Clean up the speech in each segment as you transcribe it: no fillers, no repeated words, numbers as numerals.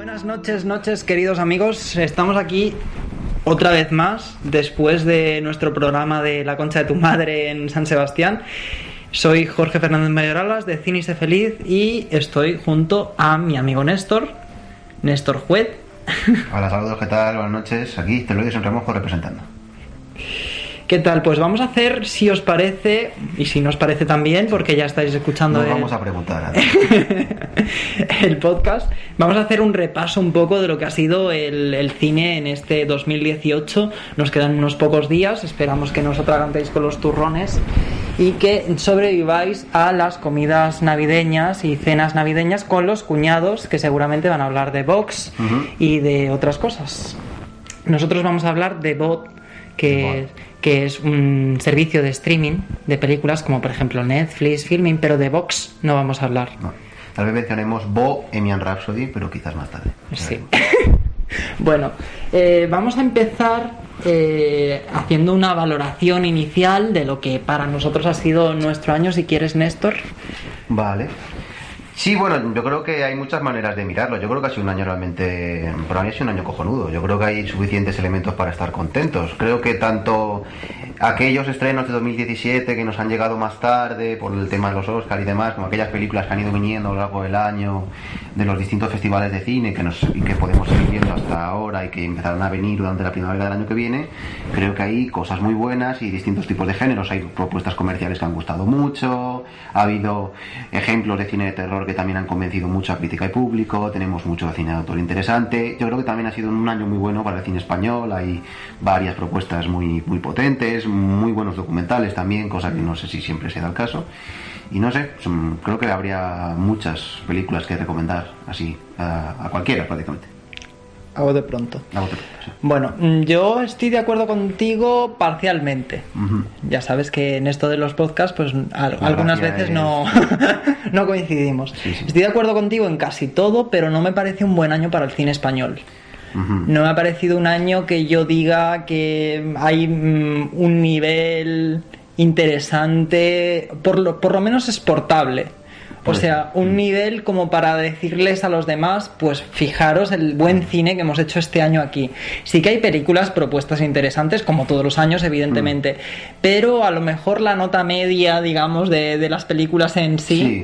Buenas noches, queridos amigos. Estamos aquí otra vez más, después de nuestro programa de La Concha de tu Madre en San Sebastián. Soy Jorge Fernández Mayoralas, de Cine y Sé Feliz, y estoy junto a mi amigo Néstor Juet. Hola, saludos, ¿qué tal? Buenas noches. Aquí Teloides en Remojo representando. ¿Qué tal? Pues vamos a hacer, si os parece, y si no os parece también, porque ya estáis escuchando vamos a preguntar el podcast, vamos a hacer un repaso un poco de lo que ha sido el cine en este 2018. Nos quedan unos pocos días, esperamos que no os atragantéis con los turrones y que sobreviváis a las comidas navideñas y cenas navideñas con los cuñados, que seguramente van a hablar de Vox y de otras cosas. Nosotros vamos a hablar de VOD, que es un servicio de streaming de películas como por ejemplo Netflix, Filmin, pero de Vox no vamos a hablar. No. Tal vez mencionemos Bohemian Rhapsody, pero quizás más tarde. Sí. Bueno, vamos a empezar haciendo una valoración inicial de lo que para nosotros ha sido nuestro año, si quieres, Néstor. Vale. Sí, bueno, yo creo que hay muchas maneras de mirarlo. Yo creo que ha sido un año realmente... Para mí ha sido un año cojonudo. Yo creo que hay suficientes elementos para estar contentos. Creo que tanto aquellos estrenos de 2017 que nos han llegado más tarde por el tema de los Oscar y demás, como aquellas películas que han ido viniendo a lo largo del año de los distintos festivales de cine y que podemos seguir viendo hasta ahora y que empezarán a venir durante la primavera del año que viene, creo que hay cosas muy buenas y distintos tipos de géneros. Hay propuestas comerciales que han gustado mucho, ha habido ejemplos de cine de terror que también han convencido mucho a crítica y público, tenemos mucho de cine de autor interesante. Yo creo que también ha sido un año muy bueno para el cine español, hay varias propuestas muy potentes, muy buenos documentales también, cosa que no sé si siempre se da el caso. Y no sé, creo que habría muchas películas que recomendar así a cualquiera prácticamente. A bote pronto. Sí. Bueno, yo estoy de acuerdo contigo parcialmente. Ya sabes que en esto de los podcasts, pues algunas veces no coincidimos. Sí. Estoy de acuerdo contigo en casi todo, pero no me parece un buen año para el cine español. No me ha parecido un año que yo diga que hay un nivel interesante, por lo menos exportable. O sea, un nivel como para decirles a los demás, pues fijaros el buen cine que hemos hecho este año aquí. Sí que hay películas propuestas interesantes, como todos los años, evidentemente, pero a lo mejor la nota media, digamos, de las películas en sí.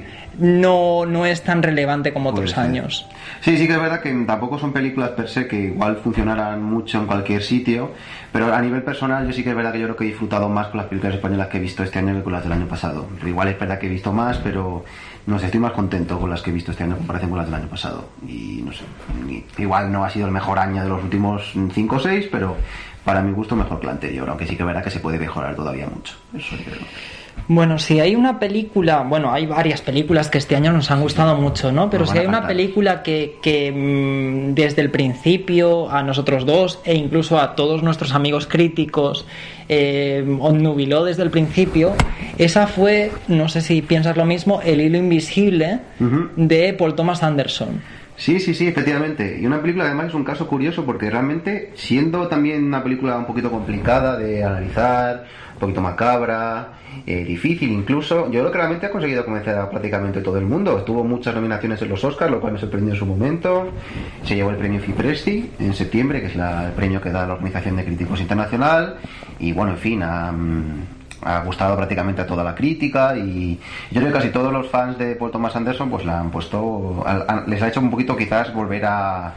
No es tan relevante como otros años. Sí que es verdad que tampoco son películas per se que igual funcionaran mucho en cualquier sitio, pero a nivel personal yo sí que es verdad que yo creo que he disfrutado más con las películas españolas que he visto este año que con las del año pasado. Pero igual es verdad que he visto más, pero no sé, estoy más contento con las que he visto este año en comparación con las del año pasado. Y no sé, igual no ha sido el mejor año de los últimos 5 o 6, pero para mi gusto mejor que el anterior, aunque sí que es verdad que se puede mejorar todavía mucho. Eso sí creo. Bueno, si hay una película, bueno, hay varias películas que este año nos han gustado mucho, ¿no? Pero si hay una película que desde el principio a nosotros dos e incluso a todos nuestros amigos críticos obnubiló desde el principio, esa fue, no sé si piensas lo mismo, El hilo invisible de Paul Thomas Anderson. Sí, efectivamente. Y una película además es un caso curioso porque realmente, siendo también una película un poquito complicada de analizar, un poquito macabra, difícil incluso, yo creo que realmente ha conseguido convencer a prácticamente todo el mundo. Tuvo muchas nominaciones en los Oscars, lo cual me sorprendió en su momento. Se llevó el premio FIPRESCI en septiembre, que es el premio que da la Organización de Críticos Internacional. Y bueno, en fin, ha gustado prácticamente a toda la crítica, y yo creo que casi todos los fans de Paul Thomas Anderson pues la han puesto, les ha hecho un poquito quizás volver a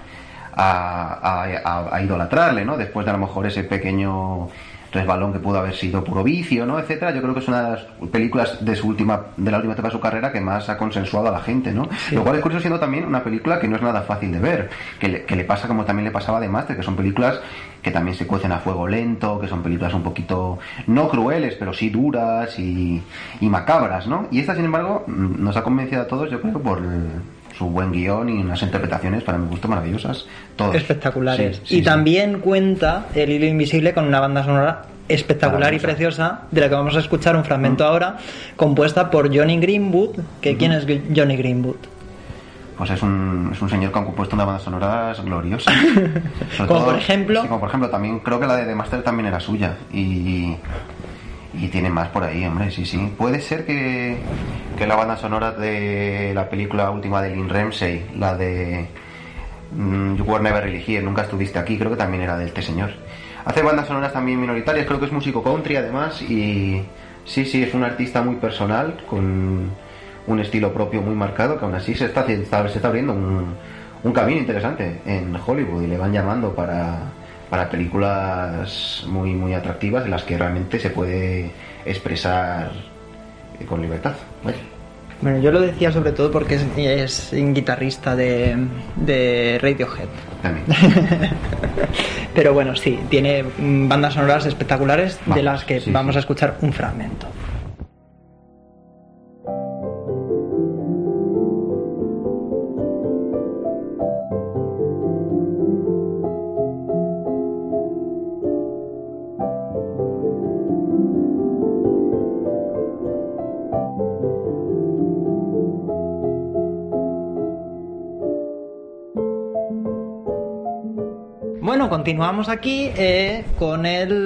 idolatrarle, ¿no? Después de a lo mejor ese pequeño resbalón que pudo haber sido puro vicio, ¿no? Etcétera. Yo creo que es una de las películas de la última etapa de su carrera que más ha consensuado a la gente, ¿no? Sí. Lo cual es curioso, siendo también una película que no es nada fácil de ver, que le pasa como también le pasaba de Master, que son películas que también se cuecen a fuego lento, que son películas un poquito no crueles, pero sí duras y macabras, ¿no? Y esta, sin embargo, nos ha convencido a todos, yo creo, por su buen guión y unas interpretaciones para mi gusto maravillosas, todos espectaculares. Sí, también cuenta El hilo invisible con una banda sonora espectacular y preciosa, de la que vamos a escuchar un fragmento ahora, compuesta por Johnny Greenwood. ¿Quién es Johnny Greenwood? Pues es un señor que ha compuesto una banda sonora gloriosa. Como por ejemplo... Sí, como por ejemplo, también creo que la de The Master también era suya. Y tiene más por ahí, hombre, sí. Puede ser que la banda sonora de la película última de Lynn Ramsey, la de You Were Never Really Here, Nunca Estuviste Aquí, creo que también era de este señor. Hace bandas sonoras también minoritarias, creo que es músico country además, y sí, es un artista muy personal, con un estilo propio muy marcado, que aún así se está abriendo un camino interesante en Hollywood, y le van llamando para películas muy, muy atractivas en las que realmente se puede expresar con libertad. Bueno, yo lo decía sobre todo porque es guitarrista de Radiohead. También. Pero bueno, sí, tiene bandas sonoras espectaculares, de las que sí, vamos sí. a escuchar un fragmento. Bueno, continuamos aquí con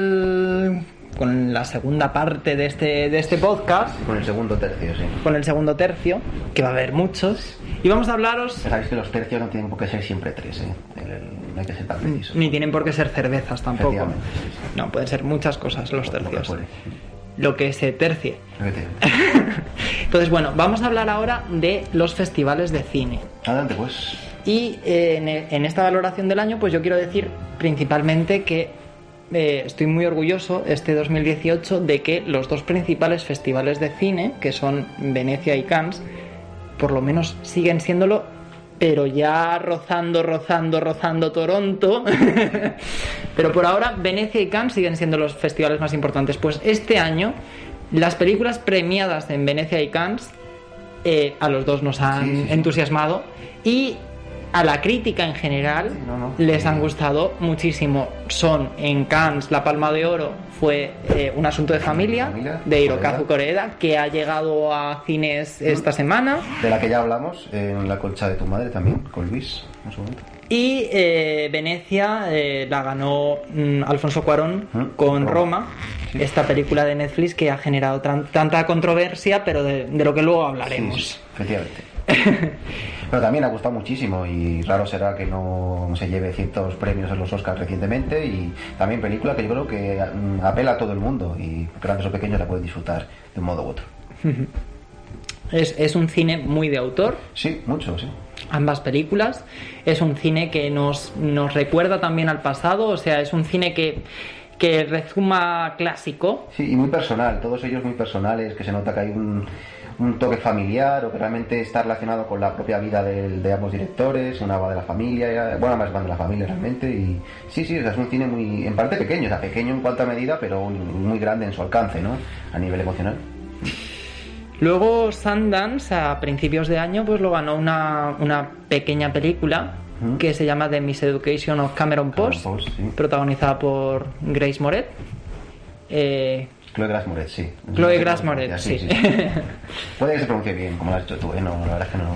la segunda parte de este podcast. Con el segundo tercio, sí. Con el segundo tercio, que va a haber muchos. Y vamos a hablaros... Sabéis que los tercios no tienen por qué ser siempre 3, no hay que ser tan precisos. Ni tienen por qué ser cervezas tampoco. Efectivamente, sí. No, pueden ser muchas cosas los tercios. Lo que se tercie. Entonces, bueno, vamos a hablar ahora de los festivales de cine. Adelante, pues. Y en esta valoración del año, pues yo quiero decir principalmente que estoy muy orgulloso este 2018 de que los dos principales festivales de cine, que son Venecia y Cannes, por lo menos siguen siéndolo, pero ya rozando Toronto. Pero por ahora Venecia y Cannes siguen siendo los festivales más importantes. Pues este año las películas premiadas en Venecia y Cannes a los dos nos han entusiasmado, y a la crítica en general les han gustado muchísimo. Son en Cannes, la Palma de Oro fue Un asunto de familia de Hirokazu Koreeda, que ha llegado a cines esta semana, de la que ya hablamos en La colcha de tu madre también, con Luis en su momento. y Venecia la ganó Alfonso Cuarón con Roma, esta película de Netflix que ha generado tanta controversia, pero de lo que luego hablaremos. Sí, efectivamente. Pero también ha gustado muchísimo, y raro será que no se lleve ciertos premios en los Oscars recientemente, y también película que yo creo que apela a todo el mundo, y grandes o pequeños la pueden disfrutar de un modo u otro. Es un cine muy de autor. Sí, mucho, sí. Ambas películas. Es un cine que nos recuerda también al pasado, o sea, es un cine que rezuma clásico. Sí, y muy personal, todos ellos muy personales, que se nota que hay un toque familiar, o que realmente está relacionado con la propia vida de ambos directores. Una va de la familia, bueno, más van de la familia realmente, y sí, o sea, es un cine muy, en parte pequeño, o sea, pequeño en cuanto a medida, pero muy grande en su alcance, ¿no? A nivel emocional. Luego Sundance a principios de año pues lo ganó una pequeña película que se llama The Miseducation of Cameron Post, sí. protagonizada por Grace Moretz. Chloe Grace Moretz, sí. Chloe Grace Moretz, sí. Puede que se pronuncie bien, como lo has dicho tú, no, la verdad es que no.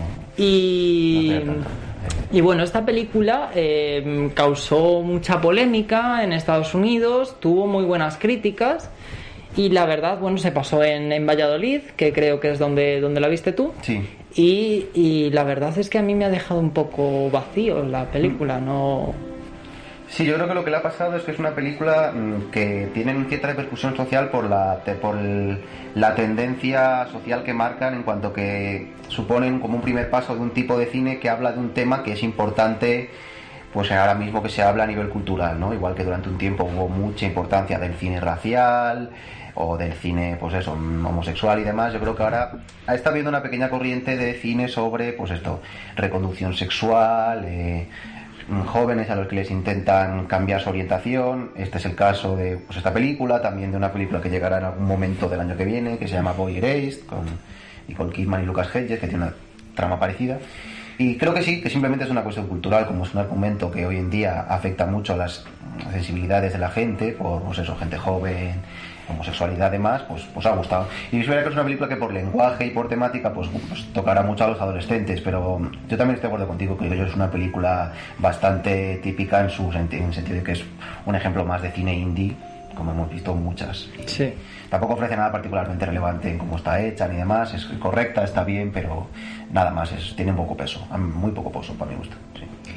Y bueno, esta película causó mucha polémica en Estados Unidos, tuvo muy buenas críticas, y la verdad, bueno, se pasó en Valladolid, que creo que es donde la viste tú. Sí. Y la verdad es que a mí me ha dejado un poco vacío la película, no... Sí, yo creo que lo que le ha pasado es que es una película que tiene cierta repercusión social por la tendencia social que marcan, en cuanto que suponen como un primer paso de un tipo de cine que habla de un tema que es importante, pues ahora mismo que se habla a nivel cultural, ¿no? Igual que durante un tiempo hubo mucha importancia del cine racial o del cine, pues eso, homosexual y demás. Yo creo que ahora está habiendo una pequeña corriente de cine sobre, pues esto, reconducción sexual, jóvenes a los que les intentan cambiar su orientación. Este es el caso de pues esta película, también de una película que llegará en algún momento del año que viene, que se llama Boy Erased, con Kidman y Lucas Hedges, que tiene una trama parecida. Y creo que sí, que simplemente es una cuestión cultural, como es un argumento que hoy en día afecta mucho a las sensibilidades de la gente, por pues eso, gente joven, homosexualidad además, pues ha gustado. Y es verdad que es una película que por lenguaje y por temática pues tocará mucho a los adolescentes, pero yo también estoy de acuerdo contigo, que es una película bastante típica en el sentido de que es un ejemplo más de cine indie, como hemos visto muchas. Sí. Tampoco ofrece nada particularmente relevante en cómo está hecha ni demás, es correcta, está bien, pero nada más, tiene poco peso, muy poco peso para mi gusto. Sí.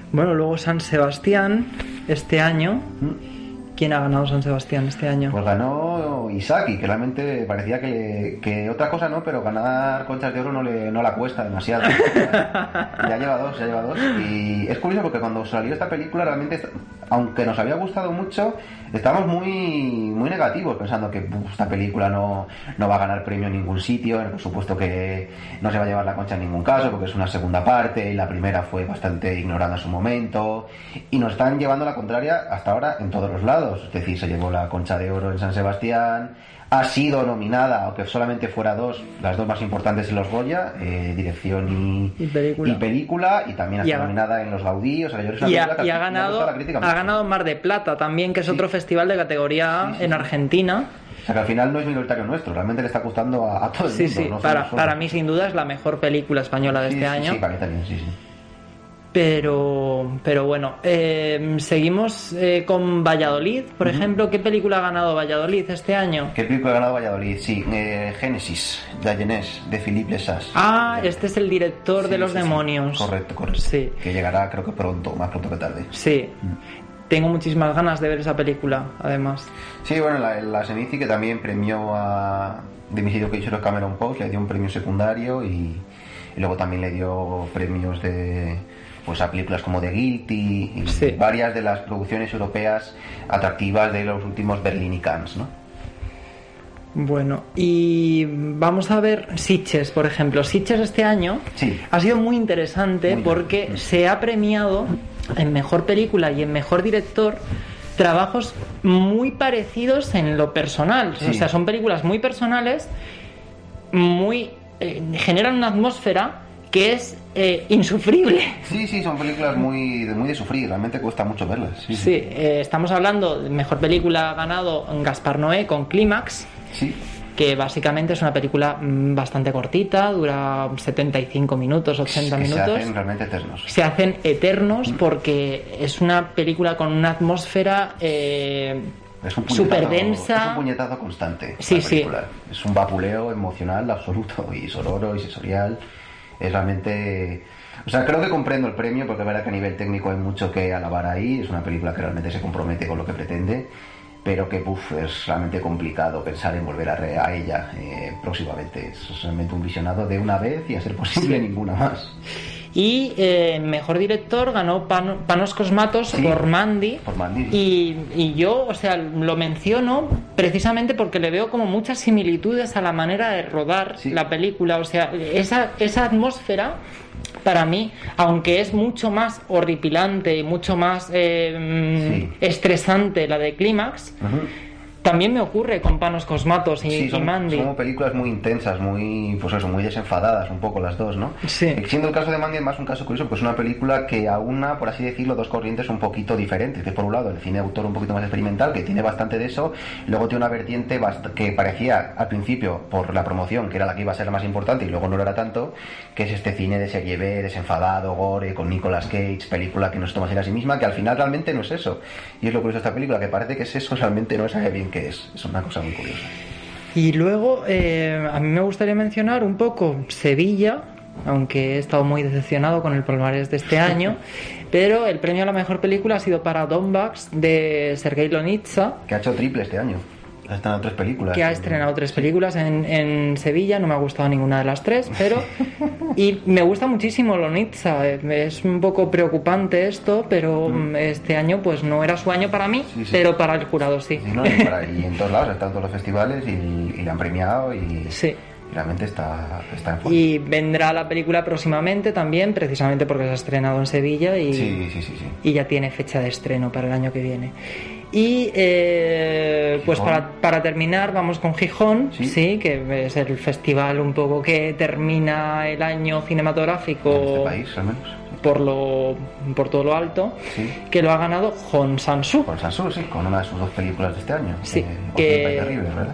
Bueno, luego San Sebastián este año. ¿Quién ha ganado San Sebastián este año? Pues ganó Isaki, que realmente parecía que otra cosa no, pero ganar Conchas de Oro no la cuesta demasiado. Ya lleva dos. Y es curioso porque cuando salió esta película realmente, aunque nos había gustado mucho, estábamos muy negativos, pensando que esta película no va a ganar premio en ningún sitio, por supuesto que no se va a llevar la Concha en ningún caso, porque es una segunda parte, y la primera fue bastante ignorada en su momento, y nos están llevando la contraria hasta ahora en todos los lados. Es decir, se llevó la Concha de Oro en San Sebastián, ha sido nominada, aunque solamente fuera las dos más importantes en los Goya, dirección y película, y también ha sido nominada en los Gaudí. O sea, yo creo que ha ganado Mar de Plata también, que es otro festival de categoría en Argentina. O sea, que al final no es minoritario nuestro, realmente le está gustando a todo el mundo. Sí, no para mí sin duda es la mejor película española de este año. Sí, para mí también, sí. Pero bueno, seguimos con Valladolid, por ejemplo. ¿Qué película ha ganado Valladolid este año? ¿Qué película ha ganado Valladolid? Sí, Génesis, de Ayenés, de Philippe Lesas. Este es el director de Los Demonios. Correcto. Sí. Que llegará, creo que más pronto que tarde. Sí. Tengo muchísimas ganas de ver esa película, además. Sí, bueno, la Senici, que también premió a Dimisidio que hizo Cameron Post, le dio un premio secundario y luego también le dio premios a películas como The Guilty y varias de las producciones europeas atractivas de los últimos Berlín y Cannes, ¿no? Bueno, y vamos a ver Sitges, por ejemplo. Sitges este año ha sido muy interesante porque se ha premiado en mejor película y en mejor director trabajos muy parecidos en lo personal. O sea, son películas muy personales, generan una atmósfera que es insufrible. Sí, son películas muy de sufrir, realmente cuesta mucho verlas. Estamos hablando de mejor película, ha ganado Gaspar Noé con Clímax, que básicamente es una película bastante cortita, dura 75 minutos, 80 minutos. Se hacen realmente eternos. Se hacen eternos porque es una película con una atmósfera súper densa. Es un puñetazo constante. Sí. Es un vapuleo emocional absoluto y sonoro y sensorial. Es realmente... O sea, creo que comprendo el premio, porque es verdad que a nivel técnico hay mucho que alabar ahí. Es una película que realmente se compromete con lo que pretende, pero que es realmente complicado pensar en volver a ella próximamente. Es realmente un visionado de una vez y, a ser posible, ninguna más. Y mejor director ganó Panos Cosmatos por Mandy. Y yo, o sea, lo menciono precisamente porque le veo como muchas similitudes a la manera de rodar la película. O sea, esa atmósfera, para mí, aunque es mucho más horripilante y mucho más estresante la de Clímax, también me ocurre con Panos Cosmatos y Mandy. Son películas muy intensas, muy desenfadadas, un poco las dos, ¿no? Siendo el caso de Mandy más un caso curioso, pues una película que aúna, por así decirlo, dos corrientes un poquito diferentes, que por un lado el cine de autor un poquito más experimental, que tiene bastante de eso, y luego tiene una vertiente que parecía al principio, por la promoción, que era la que iba a ser la más importante y luego no lo era tanto, que es este cine de serie B, desenfadado, gore, con Nicolas Cage, película que no se toma a sí misma, que al final realmente no es eso. Y es lo curioso de esta película, que parece que es eso, realmente no sabe bien qué es una cosa muy curiosa. Y luego a mí me gustaría mencionar un poco Sevilla, aunque he estado muy decepcionado con el palmarés de este año, pero el premio a la mejor película ha sido para Donbass, de Sergei Lonitsa, que ha hecho triple este año. Ha estrenado 3 películas. Que ha estrenado 3 películas en Sevilla. No me ha gustado ninguna de las 3, pero... Y me gusta muchísimo Lonitsa. Es un poco preocupante esto, pero este año pues no era su año para mí, pero para el jurado sí. Y en todos lados, están todos los festivales y le han premiado y... Realmente está en forma. Y vendrá la película próximamente también, precisamente porque se ha estrenado en Sevilla y ya tiene fecha de estreno para el año que viene. Y pues para terminar vamos con Gijón, que es el festival un poco que termina el año cinematográfico en este país, al menos. Por todo lo alto, que lo ha ganado Hong Sang-soo. Hong Sang-soo, con una de sus 2 películas de este año. Que River, ¿verdad?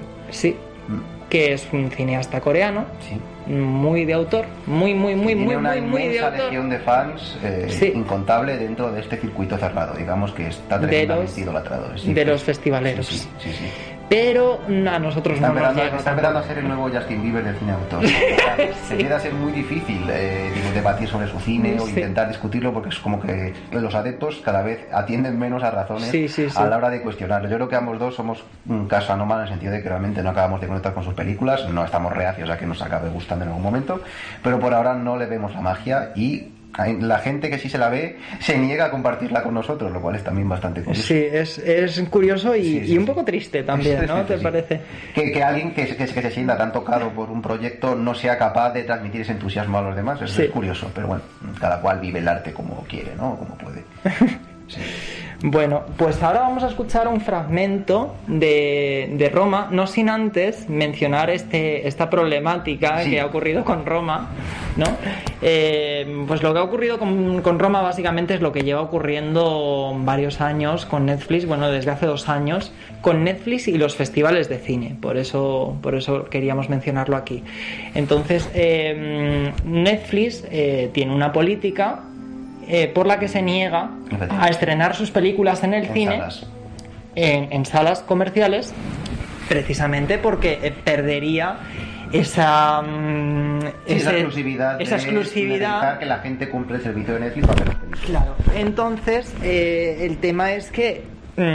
Que es un cineasta coreano, muy de autor, muy de autor. Una legión de fans incontable dentro de este circuito cerrado, digamos, que está tremendamente idolatrado. De los festivaleros. pero a nosotros no nos llega. Está empezando a ser el nuevo Justin Bieber del cine autor. Se empieza a ser muy difícil debatir sobre su cine o intentar discutirlo, porque es como que los adeptos cada vez atienden menos a razones a la hora de cuestionarlo. Yo creo que ambos dos somos un caso anómalo en el sentido de que realmente no acabamos de conectar con sus películas, no estamos reacios a que nos acabe gustando en algún momento, pero por ahora no le vemos la magia, y la gente que sí se la ve se niega a compartirla con nosotros, lo cual es también bastante curioso. Sí, es curioso y un poco triste también, ¿no? ¿Te parece? Que alguien que se sienta tan tocado por un proyecto no sea capaz de transmitir ese entusiasmo a los demás, eso es curioso, pero bueno, cada cual vive el arte como quiere, ¿no? Como puede. Sí. Bueno, pues ahora vamos a escuchar un fragmento de Roma, no sin antes mencionar esta problemática que ha ocurrido con Roma, ¿no? Pues lo que ha ocurrido con Roma básicamente es lo que lleva ocurriendo varios años con Netflix, bueno, desde hace 2 años, con Netflix y los festivales de cine, por eso queríamos mencionarlo aquí. Entonces, Netflix tiene una política por la que se niega a estrenar sus películas en el cine, en salas comerciales, precisamente porque perdería esa exclusividad de que la gente compre el servicio de Netflix para ver las películas. Claro. Entonces, el tema es que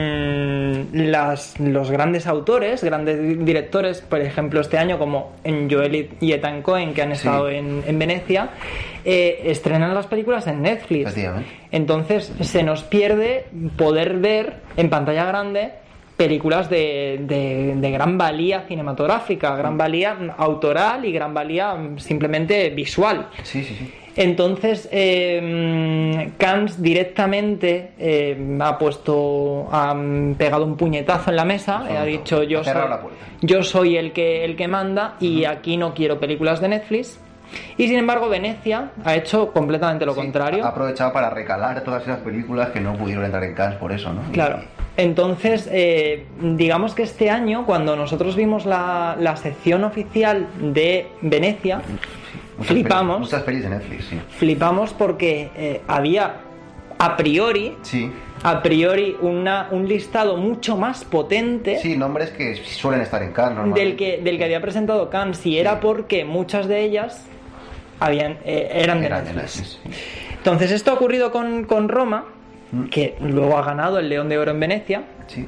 los grandes autores, grandes directores, por ejemplo este año como en Joel y Ethan Coen, que han estado en Venecia, estrenan las películas en Netflix. Entonces se nos pierde poder ver en pantalla grande películas de gran valía cinematográfica, gran valía autoral y gran valía simplemente visual. Entonces, Cannes directamente ha pegado un puñetazo en la mesa, ha dicho yo soy el que manda y aquí no quiero películas de Netflix. Y sin embargo Venecia ha hecho completamente lo contrario. Ha aprovechado para recalar todas esas películas que no pudieron entrar en Cannes por eso, ¿no? Claro. Entonces, digamos que este año, cuando nosotros vimos la sección oficial de Venecia, flipamos. Muchas pelis de Netflix, sí. Flipamos porque había a priori un listado mucho más potente. Sí, nombres que suelen estar en Cannes del que había presentado Cannes, y era porque muchas de ellas eran de Netflix. Entonces esto ha ocurrido con Roma, que luego ha ganado el León de Oro en Venecia.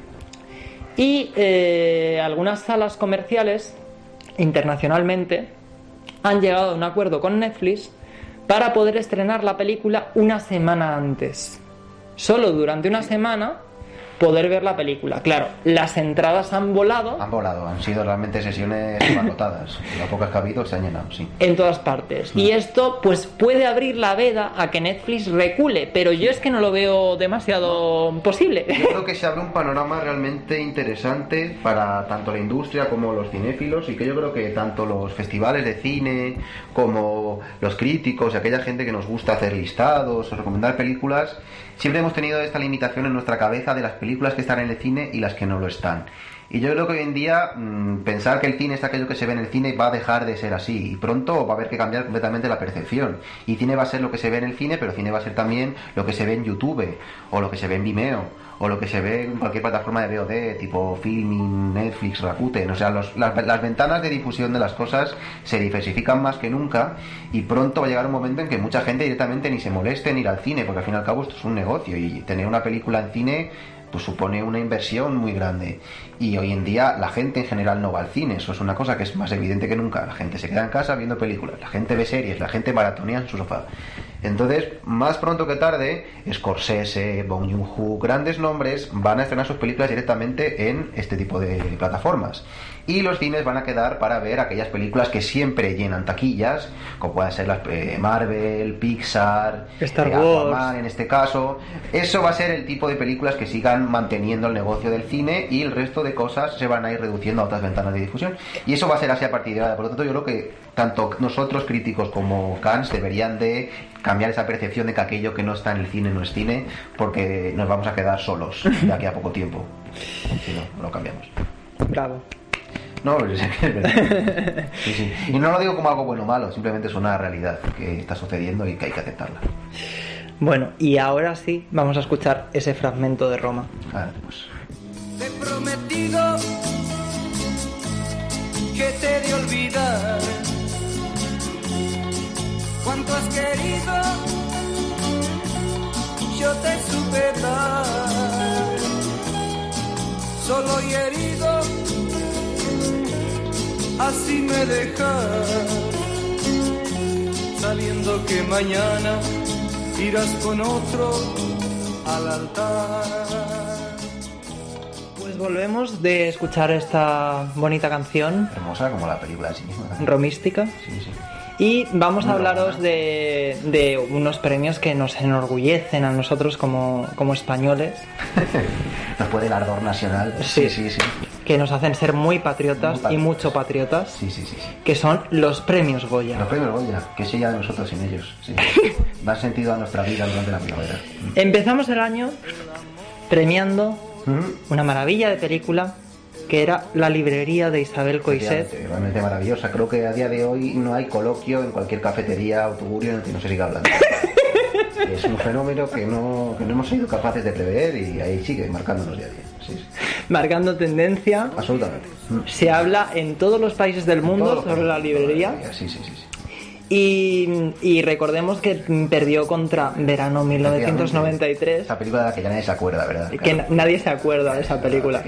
Y algunas salas comerciales internacionalmente han llegado a un acuerdo con Netflix para poder estrenar la película una semana antes. Solo durante una semana poder ver la película. Claro, las entradas han volado. Han sido realmente sesiones agotadas. Las pocas que ha habido se han llenado, en todas partes. Y esto pues puede abrir la veda a que Netflix recule, pero yo es que no lo veo demasiado posible. Yo creo que se abre un panorama realmente interesante para tanto la industria como los cinéfilos, y que yo creo que tanto los festivales de cine como los críticos y aquella gente que nos gusta hacer listados o recomendar películas, siempre hemos tenido esta limitación en nuestra cabeza de las películas que están en el cine y las que no lo están. Y yo creo que hoy en día pensar que el cine es aquello que se ve en el cine va a dejar de ser así, y pronto va a haber que cambiar completamente la percepción. Y cine va a ser lo que se ve en el cine, pero cine va a ser también lo que se ve en YouTube, o lo que se ve en Vimeo, o lo que se ve en cualquier plataforma de VOD, tipo Filmin, Netflix, Rakuten. O sea, las ventanas de difusión de las cosas se diversifican más que nunca, y pronto va a llegar un momento en que mucha gente directamente ni se moleste en ir al cine, porque al fin y al cabo esto es un negocio, y tener una película en cine pues supone una inversión muy grande, y hoy en día la gente en general no va al cine. Eso es una cosa que es más evidente que nunca. La gente se queda en casa viendo películas, la gente ve series, la gente maratonea en su sofá. Entonces, más pronto que tarde, Scorsese, Bong Joon-ho, grandes nombres van a estrenar sus películas directamente en este tipo de plataformas, y los cines van a quedar para ver aquellas películas que siempre llenan taquillas, como pueden ser las Marvel, Pixar, Star Wars, Aquaman, en este caso. Eso va a ser el tipo de películas que sigan manteniendo el negocio del cine, y el resto de cosas se van a ir reduciendo a otras ventanas de difusión, y eso va a ser así a partir de ahora. Por lo tanto, yo creo que tanto nosotros críticos como Cannes deberían de cambiar esa percepción de que aquello que no está en el cine no es cine, porque nos vamos a quedar solos de aquí a poco tiempo si no lo cambiamos. Bravo. No, es verdad. Sí. Y no lo digo como algo bueno o malo, simplemente es una realidad que está sucediendo y que hay que aceptarla. Bueno, y ahora sí vamos a escuchar ese fragmento de Roma. Pues. Te he prometido cuánto has querido, yo te supe dar, solo y herido, así me dejas, sabiendo que mañana irás con otro al altar. Pues volvemos de escuchar esta bonita canción. Hermosa como la película en sí misma. Romística. Sí, sí. Y vamos a hablaros de unos premios que nos enorgullecen a nosotros como españoles. Nos puede el ardor nacional. Sí. Que nos hacen ser muy patriotas y mucho patriotas. Sí. Que son los premios Goya. Los premios Goya, que sería de nosotros sin ellos. Sí. Da sentido a nuestra vida durante la primavera. Empezamos el año premiando una maravilla de película que era La librería de Isabel Coixet. Realmente maravillosa. Creo que a día de hoy no hay coloquio en cualquier cafetería o tugurio en el que no se siga hablando. Es un fenómeno que no hemos sido capaces de prever y ahí sigue marcándonos día a día. Sí. Marcando tendencia. Absolutamente. Se habla en todos los países del mundo sobre la librería. Sí. Y recordemos que perdió contra Verano 1993. Esa película de la que ya nadie se acuerda, ¿verdad? Que nadie se acuerda de esa película.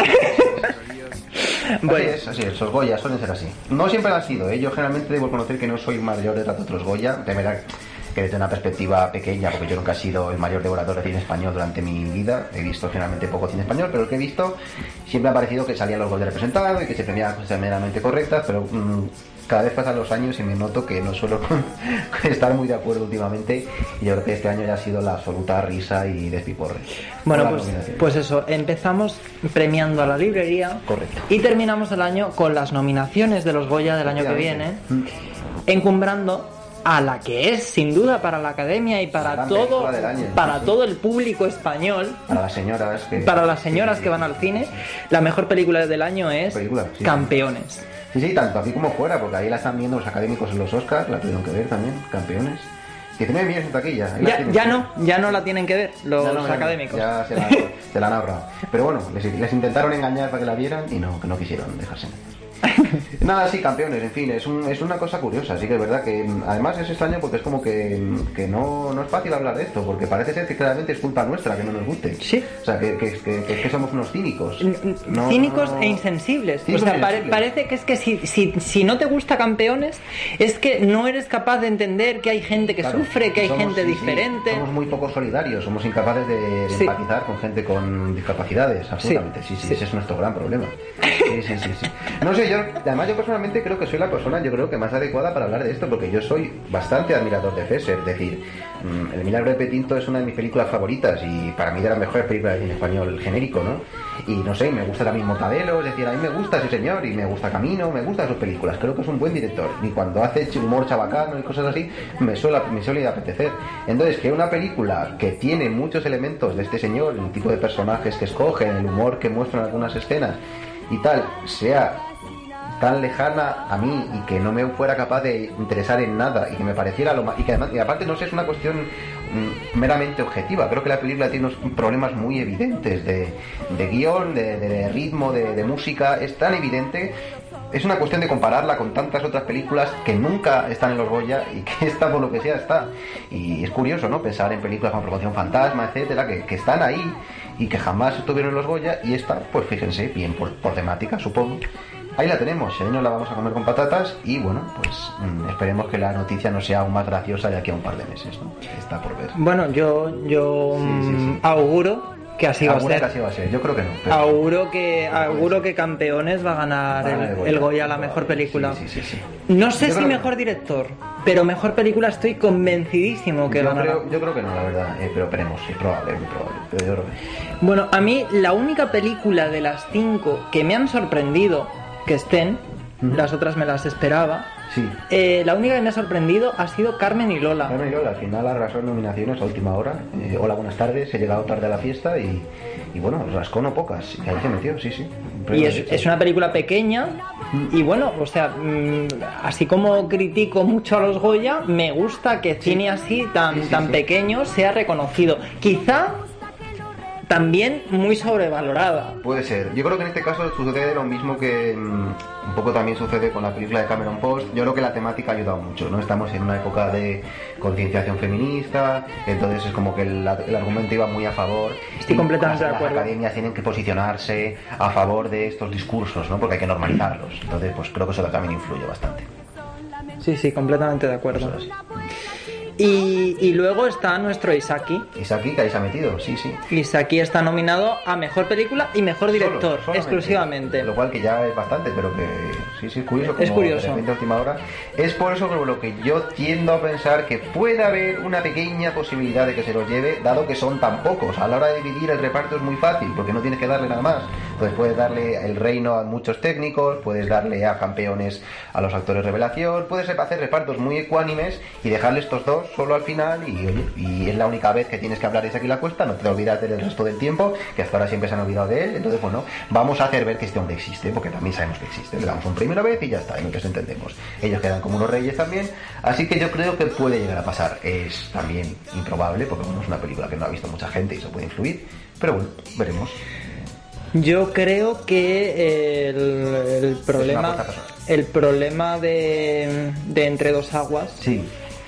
Bueno. Así es, los Goya suelen ser así. No siempre lo han sido, ¿eh? Yo generalmente debo conocer que no soy mayor de otros Goya, de verdad que desde una perspectiva pequeña, porque yo nunca he sido el mayor devorador de cine español durante mi vida, he visto generalmente poco cine español, pero el que he visto siempre ha parecido que salían los Goya representados y que se premiaban cosas meramente correctas, pero cada vez pasan los años y me noto que no suelo estar muy de acuerdo últimamente, y yo creo que este año ya ha sido la absoluta risa y despiporre. Bueno, pues eso, empezamos premiando a la librería. Correcto. Y terminamos el año con las nominaciones de los Goya del año que viene, encumbrando a la que es sin duda para la Academia y para todo el público español, para las señoras que van al cine, la mejor película del año es Campeones. Sí, tanto aquí como fuera, porque ahí la están viendo los académicos en los Oscars, la tuvieron que ver también, Campeones. 19 millones en taquilla. Ya no la tienen que ver los académicos. Ya se la han ahorrado. Pero bueno, les intentaron engañar para que la vieran y no quisieron dejarse. Nada, sí, Campeones, en fin, es una cosa curiosa, sí que es verdad que además es extraño porque es como que no es fácil hablar de esto, porque parece ser que claramente es culpa nuestra que no nos guste. Sí. O sea, que somos unos cínicos. Cínicos e insensibles. O sea, parece que es que si no te gusta Campeones, es que no eres capaz de entender que hay gente que sufre, que hay gente diferente. Somos muy poco solidarios, somos incapaces de empatizar con gente con discapacidades, absolutamente. Sí, ese es nuestro gran problema. Sí. No sé, además yo personalmente creo que soy la persona, yo creo que más adecuada para hablar de esto, porque yo soy bastante admirador de Fesser, es decir, El Milagro de Petinto es una de mis películas favoritas y para mí de las mejores películas de cine español genérico, ¿no? Y no sé, me gusta también Mortadelo, es decir, a mí me gusta ese señor y me gusta Camino, me gustan sus películas, creo que es un buen director y cuando hace humor chabacano y cosas así me suele apetecer. Entonces, que una película que tiene muchos elementos de este señor, el tipo de personajes que escogen, el humor que muestran en algunas escenas y tal, sea tan lejana a mí y que no me fuera capaz de interesar en nada y que me pareciera lo más, y que además, y aparte no sé, es una cuestión meramente objetiva. Creo que la película tiene unos problemas muy evidentes de guión, de ritmo, de música. Es tan evidente, es una cuestión de compararla con tantas otras películas que nunca están en los Goya y que esta, por lo que sea, está. Y es curioso, ¿no?, pensar en películas como Promoción Fantasma, etcétera, que están ahí y que jamás estuvieron en los Goya, y esta, pues fíjense, bien por temática, supongo. Ahí la tenemos, ahí nos la vamos a comer con patatas y bueno, pues esperemos que la noticia no sea aún más graciosa de aquí a un par de meses, ¿no? Está por ver. Bueno, yo sí. Auguro que así va a ser. Yo creo que no. Pero auguro que Campeones va a ganar el Goya a la mejor película. Sí. No sé si mejor director, pero mejor película estoy convencidísimo que ganará. Yo creo que no, la verdad, pero esperemos, es muy probable. Pero yo creo que... Bueno, a mí la única película de las 5 que me han sorprendido que estén, las otras me las esperaba. Sí. La única que me ha sorprendido ha sido Carmen y Lola. Al final arrasó en nominaciones a última hora. Hola, buenas tardes, he llegado tarde a la fiesta y bueno, rascó no pocas. Y ahí se metió, sí. Y es una película pequeña y bueno, o sea, así como critico mucho a los Goya, me gusta que cine así tan pequeño sea reconocido. Quizá también muy sobrevalorada. Puede ser. Yo creo que en este caso sucede lo mismo que un poco también sucede con la película de Cameron Post. Yo creo que la temática ha ayudado mucho, ¿no? Estamos en una época de concienciación feminista, entonces es como que el argumento iba muy a favor. Estoy completamente de acuerdo. Las academias tienen que posicionarse a favor de estos discursos, ¿no? Porque hay que normalizarlos. Entonces, pues creo que eso también influye bastante. Sí, completamente de acuerdo. Y luego está nuestro Isaki. Isaki, que ahí se ha metido, sí. Isaki está nominado a Mejor Película y Mejor Director, exclusivamente. Lo cual que ya es bastante, pero que sí, es curioso. Es curioso. De repente a última hora. Es por eso que lo que yo tiendo a pensar que puede haber una pequeña posibilidad de que se los lleve, dado que son tan pocos. A la hora de dividir el reparto es muy fácil, porque no tienes que darle nada más. Entonces puedes darle el reino a muchos técnicos, puedes darle a campeones a los actores revelación, puedes hacer repartos muy ecuánimes y dejarle estos dos solo al final y es la única vez que tienes que hablar de Isaki La Cuesta, no te olvidas del resto del tiempo, que hasta ahora siempre se han olvidado de él. Entonces, bueno, vamos a hacer ver que este hombre existe, porque también sabemos que existe. Le damos una primera vez y ya está, y nosotros entendemos. Ellos quedan como unos reyes también, así que yo creo que puede llegar a pasar. Es también improbable, porque bueno, es una película que no ha visto mucha gente y eso puede influir, pero bueno, veremos. Yo creo que el problema de Entre dos aguas, sí,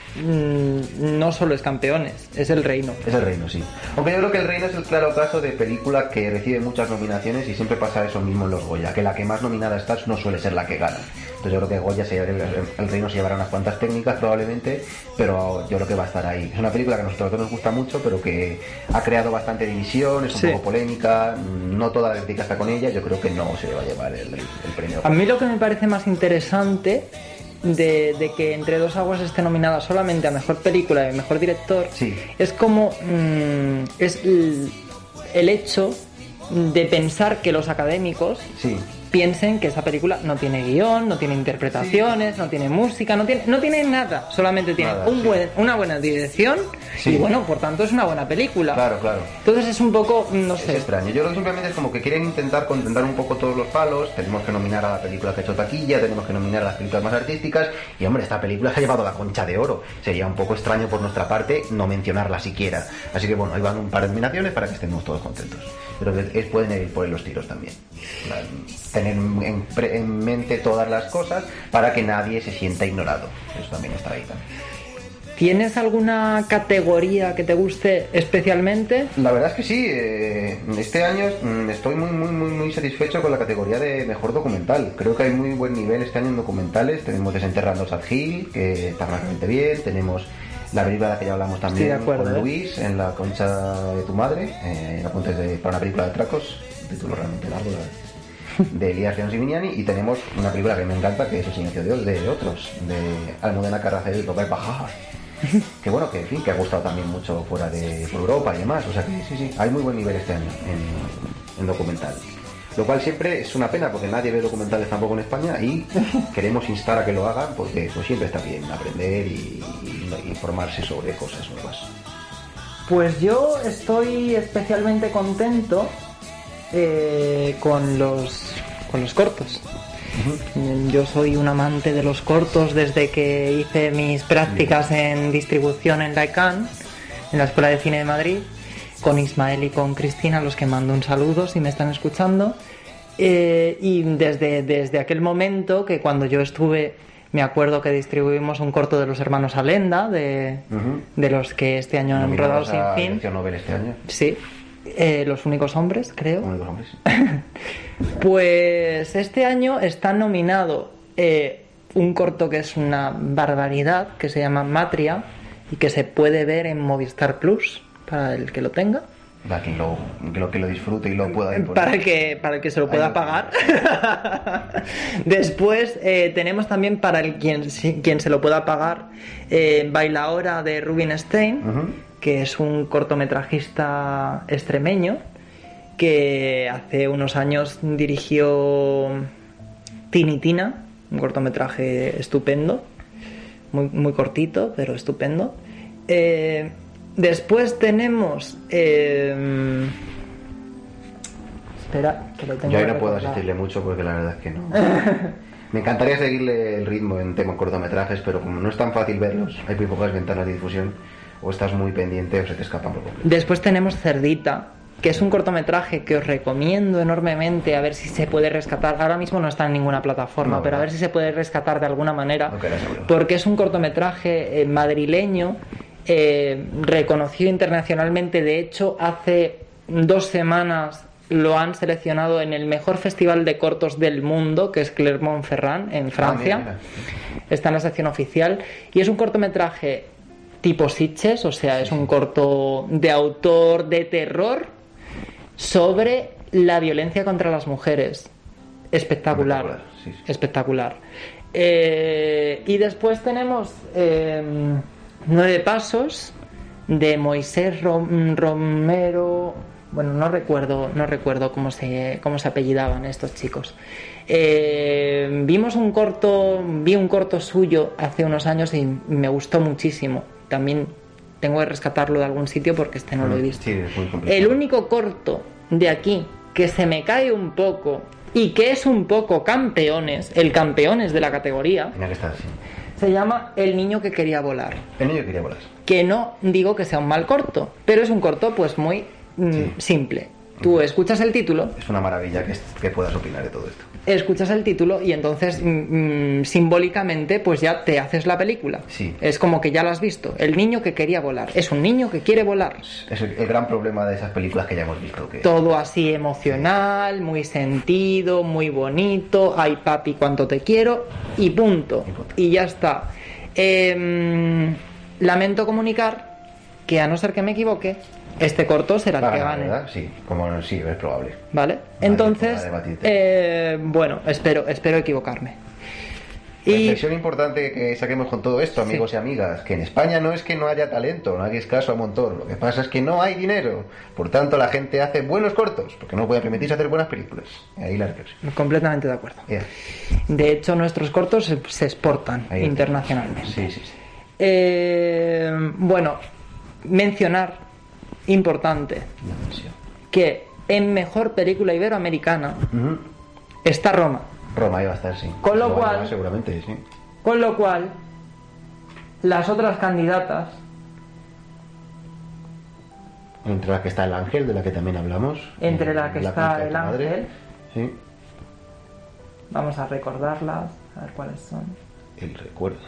no solo es Campeones, es El Reino. Es El Reino, sí. Aunque yo creo que El Reino es el claro caso de película que recibe muchas nominaciones y siempre pasa eso mismo en los Goya, que la que más nominada está no suele ser la que gana. Entonces yo creo que Goya El Reino se llevará unas cuantas técnicas probablemente, pero yo creo que va a estar ahí. Es una película que a nosotros nos gusta mucho, pero que ha creado bastante división, es un poco polémica, no toda la crítica está con ella, yo creo que no se va a llevar el premio. A mí lo que me parece más interesante de que Entre dos aguas esté nominada solamente a Mejor Película y Mejor Director, es como es el hecho de pensar que los académicos piensen que esa película no tiene guión, no tiene interpretaciones, no tiene música, no tiene nada, solamente tiene una buena dirección y bueno, por tanto es una buena película. Claro. Entonces es un poco, no sé. Es extraño. Yo creo que simplemente es como que quieren intentar contentar un poco todos los palos. Tenemos que nominar a la película que ha hecho taquilla, tenemos que nominar a las películas más artísticas y hombre, esta película se ha llevado la Concha de Oro. Sería un poco extraño por nuestra parte no mencionarla siquiera. Así que bueno, ahí van un par de nominaciones para que estemos todos contentos. Pero que pueden ir por los tiros también. Tener en mente todas las cosas para que nadie se sienta ignorado. Eso también está ahí también. ¿Tienes alguna categoría que te guste especialmente? La verdad es que sí. Este año estoy muy satisfecho con la categoría de mejor documental. Creo que hay muy buen nivel este año en documentales. Tenemos Desenterrando Sad Hill, que está realmente bien. Tenemos la película de la que ya hablamos también con Luis, en La Concha de tu Madre, apuntes para una película de tracos, título realmente largo, de Elías León Simignani. Y tenemos una película que me encanta, que es El silencio de otros, de Almudena Carracel y Robert Baja, que bueno, que en fin, que ha gustado también mucho por Europa y demás. O sea que sí, hay muy buen nivel este año en documental. Lo cual siempre es una pena porque nadie ve documentales tampoco en España y queremos instar a que lo hagan porque pues siempre está bien aprender y informarse sobre cosas nuevas. Pues yo estoy especialmente contento con los cortos. Yo soy un amante de los cortos desde que hice mis prácticas en distribución en la ECAN, en la Escuela de Cine de Madrid, con Ismael y con Cristina, a los que mando un saludo si me están escuchando. Y desde aquel momento, que cuando yo estuve, me acuerdo que distribuimos un corto de los hermanos Alenda, de los que este año han rodado Sin Fin. Nobel este año. Sí. Los únicos hombres, creo. Únicos hombres. Pues este año está nominado un corto que es una barbaridad, que se llama Matria y que se puede ver en Movistar Plus para el que lo tenga. Para quien lo disfrute y lo pueda imponer. Para el que se lo pueda pagar. Después tenemos también para quien se lo pueda pagar Bailaora de Rubinstein, que es un cortometrajista extremeño que hace unos años dirigió Tinitina, un cortometraje estupendo, muy cortito pero estupendo. Después tenemos espera, que lo tengo. Yo ahí no puedo asistirle mucho porque la verdad es que no. Me encantaría seguirle el ritmo en temas cortometrajes, pero como no es tan fácil verlos, hay muy pocas ventanas de difusión, o estás muy pendiente o se te escapan por completo. Después tenemos Cerdita, que es un cortometraje que os recomiendo enormemente, a ver si se puede rescatar. Ahora mismo no está en ninguna plataforma, pero a ver si se puede rescatar de alguna manera, porque es un cortometraje madrileño, reconocido internacionalmente. De hecho, hace 2 semanas lo han seleccionado en el mejor festival de cortos del mundo, que es Clermont-Ferrand, en Francia. Mira. Está en la sección oficial, y es un cortometraje tipo Sitges, o sea, es un corto de autor de terror sobre la violencia contra las mujeres. Espectacular. Espectacular. Y después tenemos 9 pasos de Moisés Romero. Bueno, no recuerdo cómo se apellidaban estos chicos. Vi un corto suyo hace unos años y me gustó muchísimo. También tengo que rescatarlo de algún sitio porque no lo he visto. Sí, es muy complicado. El único corto de aquí que se me cae un poco y que es un poco campeones de la categoría, se llama El niño que quería volar. El niño que quería volar. Que no digo que sea un mal corto, pero es un corto pues muy simple. Tú escuchas el título. Es una maravilla que puedas opinar de todo esto. Escuchas el título y entonces simbólicamente pues ya te haces la película. Sí. Es como que ya la has visto. El niño que quería volar. Es un niño que quiere volar. Es el gran problema de esas películas que ya hemos visto. Todo así emocional, muy sentido, muy bonito. Ay, papi, cuánto te quiero. Y punto. Y ya está. Lamento comunicar que, a no ser que me equivoque, este corto será el que gane. ¿Verdad? Sí, sí, es probable. ¿Vale? Entonces, bueno, espero equivocarme. Reflexión importante que saquemos con todo esto, amigos y amigas, que en España no es que no haya talento, no hagáis caso a Montoro, lo que pasa es que no hay dinero, por tanto la gente hace buenos cortos, porque no puede permitirse hacer buenas películas. Ahí la reflexión. Completamente de acuerdo. Yeah. De hecho, nuestros cortos se exportan internacionalmente. Sí. Bueno, mencionar importante que en mejor película iberoamericana está Roma. Roma iba a estar, sí. Con lo cual, seguramente, sí. Con lo cual, las otras candidatas, entre la que está El Ángel, de la que también hablamos, entre la que está El Ángel, sí. Vamos a recordarlas, a ver cuáles son. El recuerdo.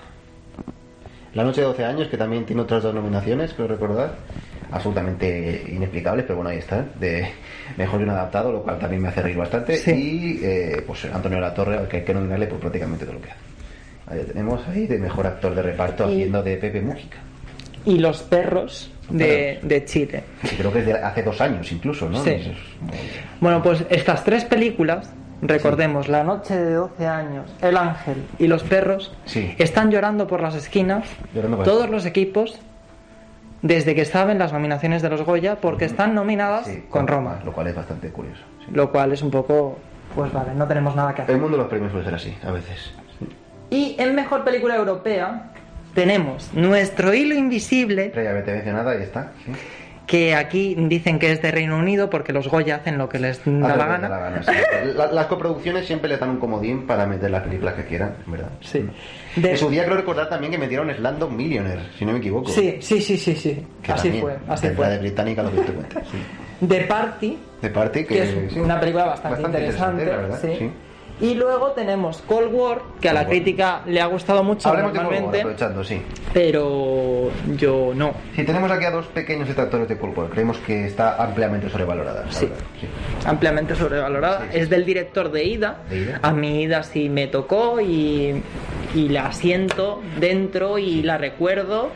La noche de 12 años, que también tiene otras 2 nominaciones, creo recordar, absolutamente inexplicables, pero bueno, ahí están, de mejor guion adaptado, lo cual también me hace reír bastante. Sí. Y pues Antonio Latorre, al que hay que nominarle por prácticamente todo lo que hace. Ahí tenemos ahí de mejor actor de reparto, haciendo de Pepe Mújica. Y Los perros de Chile. Sí, creo que es de hace 2 años incluso, ¿no? Sí. Bueno, pues estas 3 películas, recordemos, La noche de 12 años, El Ángel y Los perros, están llorando por las esquinas, todos los equipos, desde que saben las nominaciones de los Goya, porque están nominadas con Roma. Lo cual es bastante curioso. Sí. Lo cual es un poco, pues vale, no tenemos nada que hacer. El mundo de los premios suele ser así, a veces. Sí. Y en mejor película europea tenemos Nuestro hilo invisible. Previamente mencionada, ahí está. Sí. Que aquí dicen que es de Reino Unido porque los Goya hacen lo que les da la gana. Sí. Las coproducciones siempre les dan un comodín para meter las películas que quieran, ¿verdad? Sí. En su día creo recordar también que metieron Slumdog Millionaire, si no me equivoco. Sí. Que así fue. De británica lo que te cuenta. Sí. The Party, que es una película bastante interesante, la verdad. Sí. Y luego tenemos Cold War, que a la crítica le ha gustado mucho. Hablemos normalmente, de Cold War, aprovechando, sí. Pero yo no. Sí, tenemos aquí a 2 pequeños detractores de Cold War. Creemos que está ampliamente sobrevalorada. Sí. Ampliamente sobrevalorada. Sí. Es del director de Ida. A mí Ida sí me tocó y la siento dentro y la recuerdo.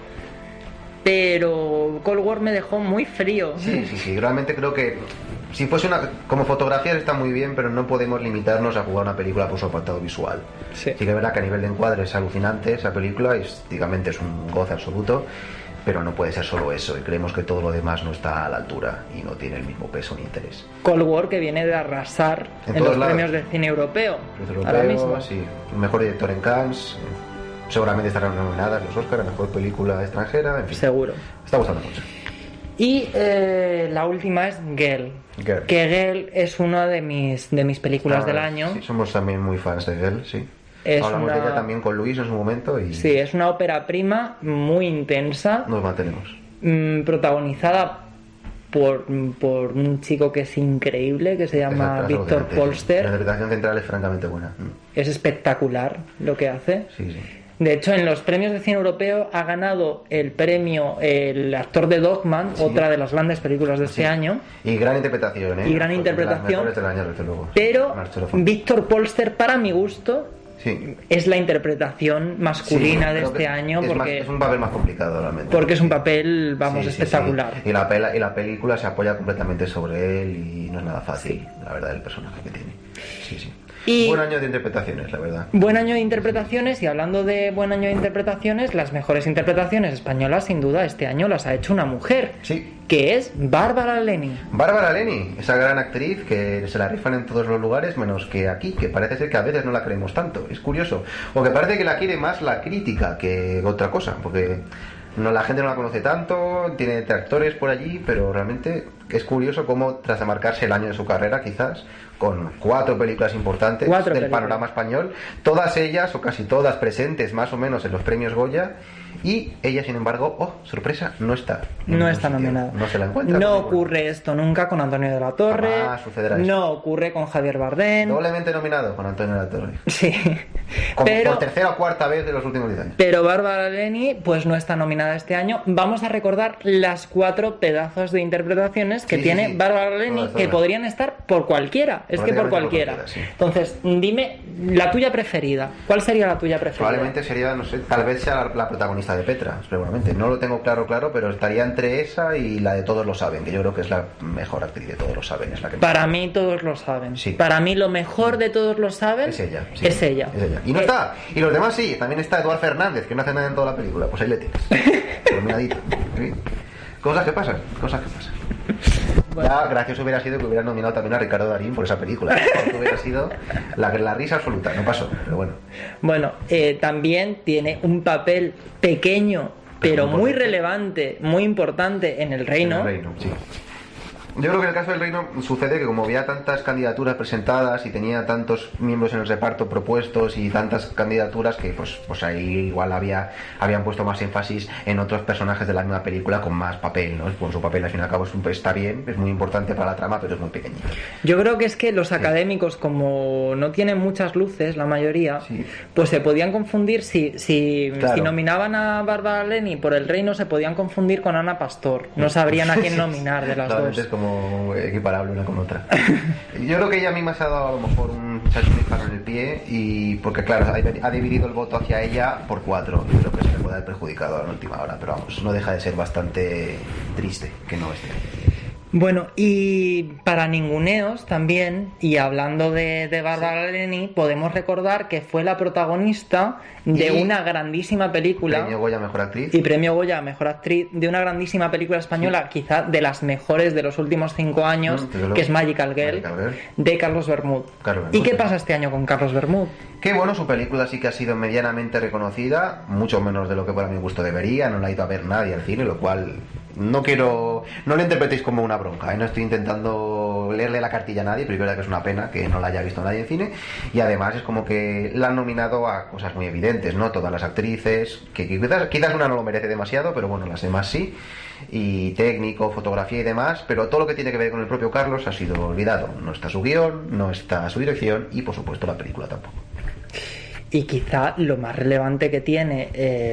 Pero Cold War me dejó muy frío. Sí. Realmente creo que si fuese como fotografía está muy bien, pero no podemos limitarnos a jugar una película por su apartado visual. Sí que es verdad que a nivel de encuadre es alucinante esa película, estéticamente es un goce absoluto, pero no puede ser solo eso, y creemos que todo lo demás no está a la altura y no tiene el mismo peso ni interés. Cold War, que viene de arrasar en los premios de cine europeo. Ahora mismo. Sí, mejor director en Cannes, seguramente estarán nominadas los Oscar a mejor película extranjera, en fin. Seguro. Está gustando mucho. Y la última es Girl. Que Girl es una de mis películas del año. Sí, somos también muy fans de Girl, sí. Hablamos de ella también con Luis en su momento. Sí, es una ópera prima muy intensa. Nos mantenemos. Protagonizada por un chico que es increíble, que se llama Exacto, Víctor alucinante. Polster. La interpretación central es francamente buena. Es espectacular lo que hace. Sí, sí. De hecho, en los premios de cine europeo ha ganado el premio el actor de Dogman, Sí. otra de las grandes películas de este Sí. año. Y gran interpretación, ¿eh? Y gran Porque interpretación. de las mejores del año, desde luego. Pero Marcelo Fonte. Víctor Polster, para mi gusto, Sí. es la interpretación masculina Sí, de creo este que año es un papel más complicado realmente. porque es un Sí. papel, vamos, Sí, sí, espectacular. sí. Y la película se apoya completamente sobre él y no es nada fácil, la verdad, el personaje que tiene. Sí, sí. Y- Buen año de interpretaciones, la verdad. Buen año de interpretaciones, y hablando de buen año de interpretaciones, las mejores interpretaciones españolas sin duda este año las ha hecho una mujer, Sí. que es Bárbara Leni. Bárbara Leni, esa gran actriz que se la rifan en todos los lugares, menos que aquí, que parece ser que a veces no la creemos tanto. Es curioso. O que parece que la quiere más la crítica que otra cosa, porque la gente no la conoce tanto, tiene detractores por allí, pero realmente es curioso cómo, tras de marcarse el año de su carrera, quizás, con 4 películas importantes del panorama español, todas ellas, o casi todas, presentes más o menos en los premios Goya, y ella, sin embargo, oh, sorpresa, no está. en No ningún está sitio. nominada. No se la encuentra. No por ningún ocurre esto nunca con Antonio de la Torre. Jamás sucederá esto. No ocurre con Javier Bardem. Doblemente nominado con Antonio de la Torre. Sí. Por Pero, tercera o cuarta vez de los últimos 10 años. pero Bárbara Leni pues no está nominada este año. Vamos a recordar las 4 pedazos de interpretaciones que Sí, tiene sí, sí. Bárbara Leni, Todas, que todas. podrían estar por cualquiera. Es que por Prácticamente por cualquiera. cualquiera, sí. Entonces, dime la tuya preferida. ¿Cuál sería la tuya preferida? Probablemente sería, no sé, tal vez sea la protagonista de Petra, seguramente. No lo tengo claro, pero estaría entre esa y la de Todos lo saben, que yo creo que es la mejor actriz de Todos lo saben. Es la que Para mí todos lo saben. Sí. Para mí lo mejor de todos lo saben es ella. Sí. es ella. Es ella. Y no está. Y los demás sí. También está Eduard Fernández, que no hace nada en toda la película. Pues ahí le tienes. Terminadito. ¿Sí? Cosas que pasan. Bueno. Ya gracioso hubiera sido que hubiera nominado también a Ricardo Darín por esa película. Que hubiera sido la risa absoluta. No pasó, pero bueno. Bueno, también tiene un papel pequeño, pero muy importante. relevante, muy importante en El Reino. En el Reino, sí. Yo creo que en el caso del Reino sucede que como había tantas candidaturas presentadas y tenía tantos miembros en el reparto propuestos y tantas candidaturas que pues ahí igual habían puesto más énfasis en otros personajes de la misma película con más papel, ¿no? Por su papel al fin y al cabo está bien, es muy importante para la trama, pero es muy pequeñito. Yo creo que es que los académicos, como no tienen muchas luces, la mayoría, Sí. pues se podían confundir si Claro. nominaban a Bárbara Leni por El Reino, se podían confundir con Ana Pastor. No sabrían a quién nominar de las Realmente dos. es como equiparable una con otra. Yo creo que ella misma se ha dado a lo mejor un disparo en el pie, y porque claro, ha dividido el voto hacia ella por 4. Yo creo que se le puede haber perjudicado a la última hora, pero vamos, no deja de ser bastante triste que no esté. Bueno, y para ninguneos también, y hablando de Bárbara Leni, podemos recordar que fue la protagonista de Y una grandísima película. Premio Goya Mejor Actriz. Y premio Goya a Mejor Actriz de una grandísima película española, quizá de las mejores de los últimos 5 años, Desde luego. que es Magical Girl, de Carlos Bermúdez. ¿Y qué pasa este año con Carlos Bermúdez? Que bueno, su película sí que ha sido medianamente reconocida, mucho menos de lo que para mi gusto debería, no la ha ido a ver nadie al cine, lo cual no lo interpretéis como una bronca, ¿eh? No estoy intentando leerle la cartilla a nadie, pero es verdad que es una pena que no la haya visto nadie en cine, y además es como que la han nominado a cosas muy evidentes, ¿no? Todas las actrices, que quizás una no lo merece demasiado, pero bueno, las demás sí, y técnico, fotografía y demás, pero todo lo que tiene que ver con el propio Carlos ha sido olvidado. No está su guión, no está su dirección y por supuesto la película tampoco. Y quizá lo más relevante que tiene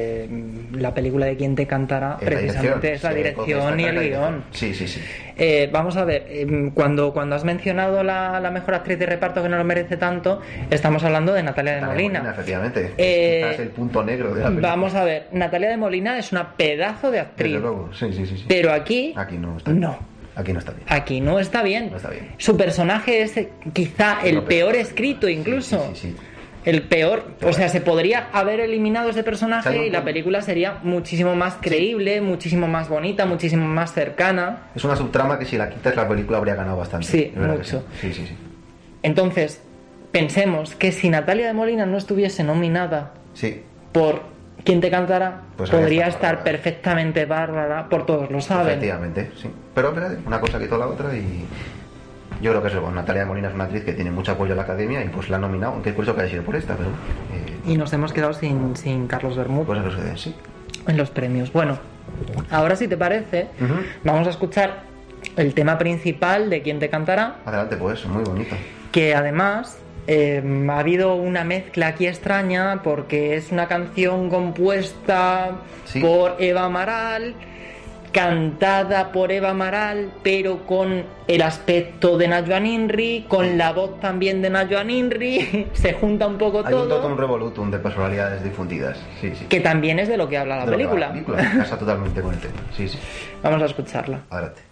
la película de Quién te cantará precisamente es la dirección y el guión. Sí. Vamos a ver, cuando has mencionado la mejor actriz de reparto que no lo merece tanto, estamos hablando de Natalia de Molina. Efectivamente, quizás el punto negro de la película. Vamos a ver, Natalia de Molina es una pedazo de actriz. Desde luego, sí. Pero aquí no está bien. no. Aquí no está bien. Aquí no está bien. No está bien. Su personaje es quizá el peor escrito incluso. Sí. El peor, o sea, se podría haber eliminado ese personaje y la película sería muchísimo más creíble, muchísimo más bonita, muchísimo más cercana. Es una subtrama que si la quitas la película habría ganado bastante. Sí, mucho. Sí. Entonces, pensemos que si Natalia de Molina no estuviese nominada por Quién te cantará, pues podría estar perfectamente Bárbara, por todos lo saben. Efectivamente, sí. Pero espérate, una cosa quitó la otra y... Yo creo que es bueno. Natalia de Molina es una actriz que tiene mucho apoyo en la academia y pues la han nominado, aunque es curioso que haya sido por esta, pero... Y nos hemos quedado sin Carlos Bermúdez. Pues eso sí. En los premios. Bueno, ahora si te parece, vamos a escuchar el tema principal de ¿Quién te cantará? Adelante, pues, muy bonito. Que además ha habido una mezcla aquí extraña porque es una canción compuesta por Eva Amaral, cantada por Eva Amaral, pero con el aspecto de Najuan Inri, con la voz también de Najuan Inri, se junta un poco Hay todo. un totum revolutum de personalidades difundidas, sí. Que también es de lo que habla la película. Casa totalmente con el tema, sí. Vamos a escucharla. Adelante.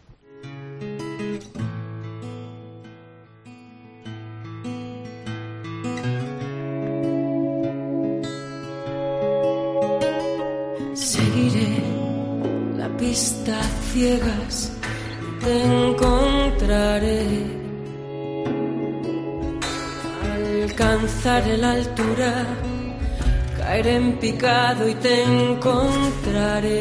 Seguiré la pista a ciegas, te encontraré. Alcanzaré la altura, caeré en picado y te encontraré.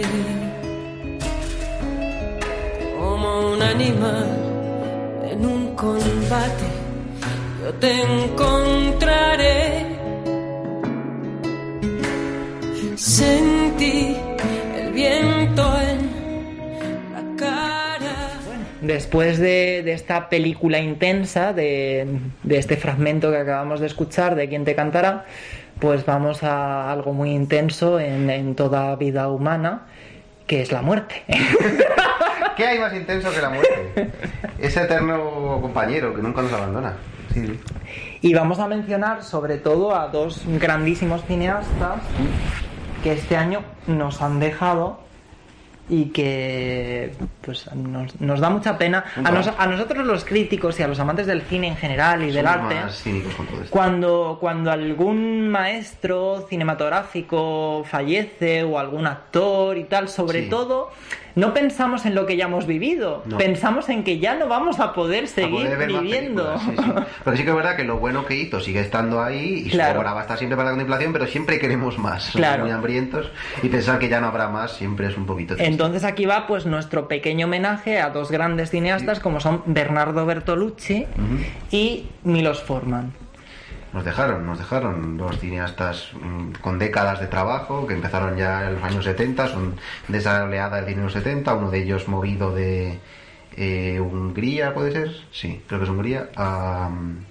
Como un animal en un combate, yo te encontraré. Sentí el viento en la cara. Después de esta película intensa, de este fragmento que acabamos de escuchar, de ¿Quién te cantará?, pues vamos a algo muy intenso en toda vida humana, que es la muerte. ¿Qué hay más intenso que la muerte? Ese eterno compañero que nunca nos abandona. Sí. Y vamos a mencionar sobre todo a dos grandísimos cineastas que este año nos han dejado y que pues nos da mucha pena a nosotros los críticos y a los amantes del cine en general y del arte, más cínicos con todo esto. Cuando algún maestro cinematográfico fallece o algún actor y tal, sobre todo no pensamos en lo que ya hemos vivido, pensamos en que ya no vamos a poder seguir viviendo. Pero sí que es verdad que lo bueno que hizo sigue estando ahí y su obra va a estar siempre para la contemplación, pero siempre queremos más. Somos muy hambrientos y pensar que ya no habrá más siempre es un poquito triste. Entonces aquí va pues nuestro pequeño homenaje a dos grandes cineastas como son Bernardo Bertolucci y Milos Forman. Nos dejaron dos cineastas con décadas de trabajo que empezaron ya en los años 70, son de esa oleada del cine de los 70, uno de ellos movido de Hungría, ¿puede ser? Sí, creo que es Hungría, a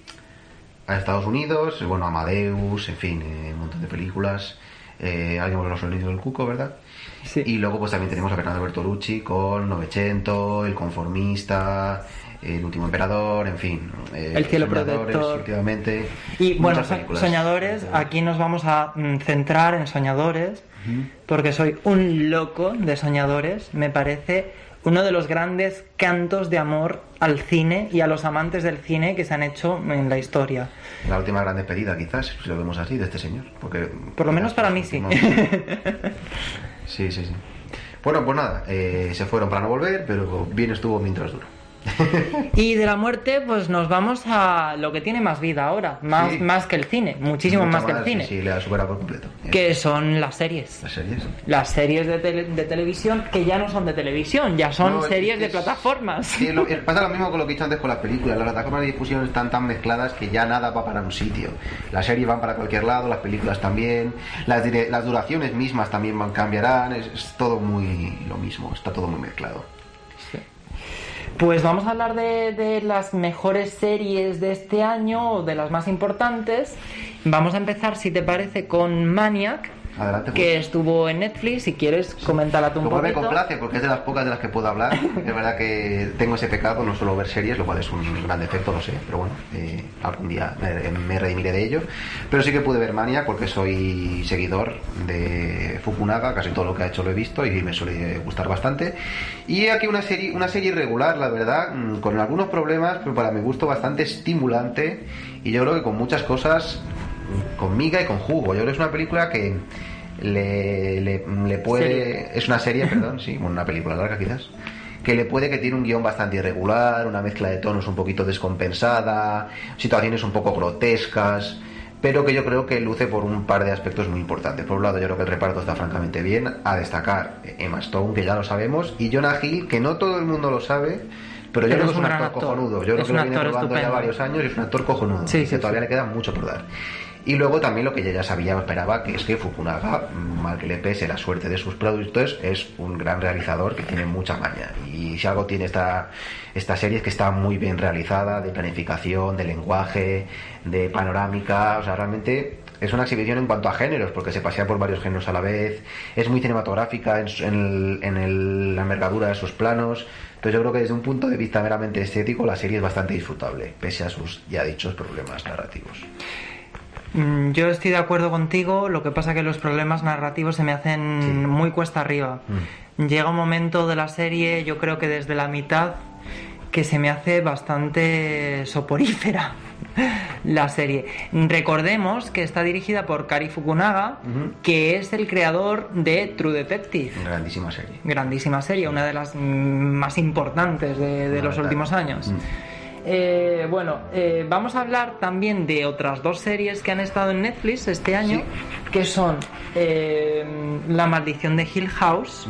Estados Unidos, bueno, Amadeus, en fin, un montón de películas, alguien con los sonidos del cuco, ¿verdad? Sí. Y luego pues también tenemos a Bernardo Bertolucci con Novecento, El conformista, El último emperador, en fin, El cielo protector, últimamente. Y bueno, Soñadores, aquí nos vamos a centrar en Soñadores, porque soy un loco de Soñadores. Me parece uno de los grandes cantos de amor al cine y a los amantes del cine que se han hecho en la historia. La última gran despedida, quizás, si lo vemos así, de este señor, porque por lo menos para mí sí. Sí. Bueno, pues nada, se fueron para no volver, pero bien estuvo mientras duró. Y de la muerte pues nos vamos a lo que tiene más vida ahora, más que el cine, muchísimo más que el cine. Sí, le ha superado por completo. Que son las series. Las series de televisión, que ya no son de televisión, ya son series de plataformas. Sí, pasa lo mismo con lo que he dicho antes con las películas. Las plataformas de difusión están tan mezcladas que ya nada va para un sitio. Las series van para cualquier lado, las películas también, las duraciones mismas también cambiarán, es todo muy lo mismo, está todo muy mezclado. Pues vamos a hablar de las mejores series de este año, o de las más importantes. Vamos a empezar, si te parece, con Maniac. Adelante, pues. Que estuvo en Netflix. Si quieres, coméntala tú un poquito. Me complace porque es de las pocas de las que puedo hablar. Es verdad que tengo ese pecado, no suelo ver series, lo cual es un gran defecto, lo sé, pero bueno, algún día me redimiré de ello. Pero sí que pude ver Maniac porque soy seguidor de Fukunaga, casi todo lo que ha hecho lo he visto y me suele gustar bastante. Y aquí una serie irregular, la verdad, con algunos problemas, pero para mi gusto bastante estimulante y yo creo que con muchas cosas con miga y con jugo. Yo creo que es una película que le puede... Es una serie, perdón, sí, bueno, una película larga quizás, que tiene un guión bastante irregular, una mezcla de tonos un poquito descompensada, situaciones un poco grotescas, pero que yo creo que luce por un par de aspectos muy importantes. Por un lado, yo creo que el reparto está francamente bien, a destacar Emma Stone, que ya lo sabemos, y Jonah Hill, que no todo el mundo lo sabe, pero yo creo que es un actor cojonudo. Yo creo que lo viene probando ya varios años y es un actor cojonudo, que todavía le queda mucho por dar. Y luego también lo que ya sabía o esperaba, que es que Fukunaga, mal que le pese la suerte de sus productos, es un gran realizador que tiene mucha maña. Y si algo tiene esta serie es que está muy bien realizada, de planificación, de lenguaje, de panorámica, o sea, realmente es una exhibición en cuanto a géneros, porque se pasea por varios géneros a la vez, es muy cinematográfica en la envergadura de sus planos. Entonces yo creo que desde un punto de vista meramente estético la serie es bastante disfrutable, pese a sus ya dichos problemas narrativos. Yo estoy de acuerdo contigo, lo que pasa que los problemas narrativos se me hacen muy cuesta arriba. Llega un momento de la serie, yo creo que desde la mitad, que se me hace bastante soporífera la serie. Recordemos que está dirigida por Cary Fukunaga, que es el creador de True Detective. Grandísima serie, una de las más importantes de los últimos años. Vamos a hablar también de otras dos series que han estado en Netflix este año, que son La Maldición de Hill House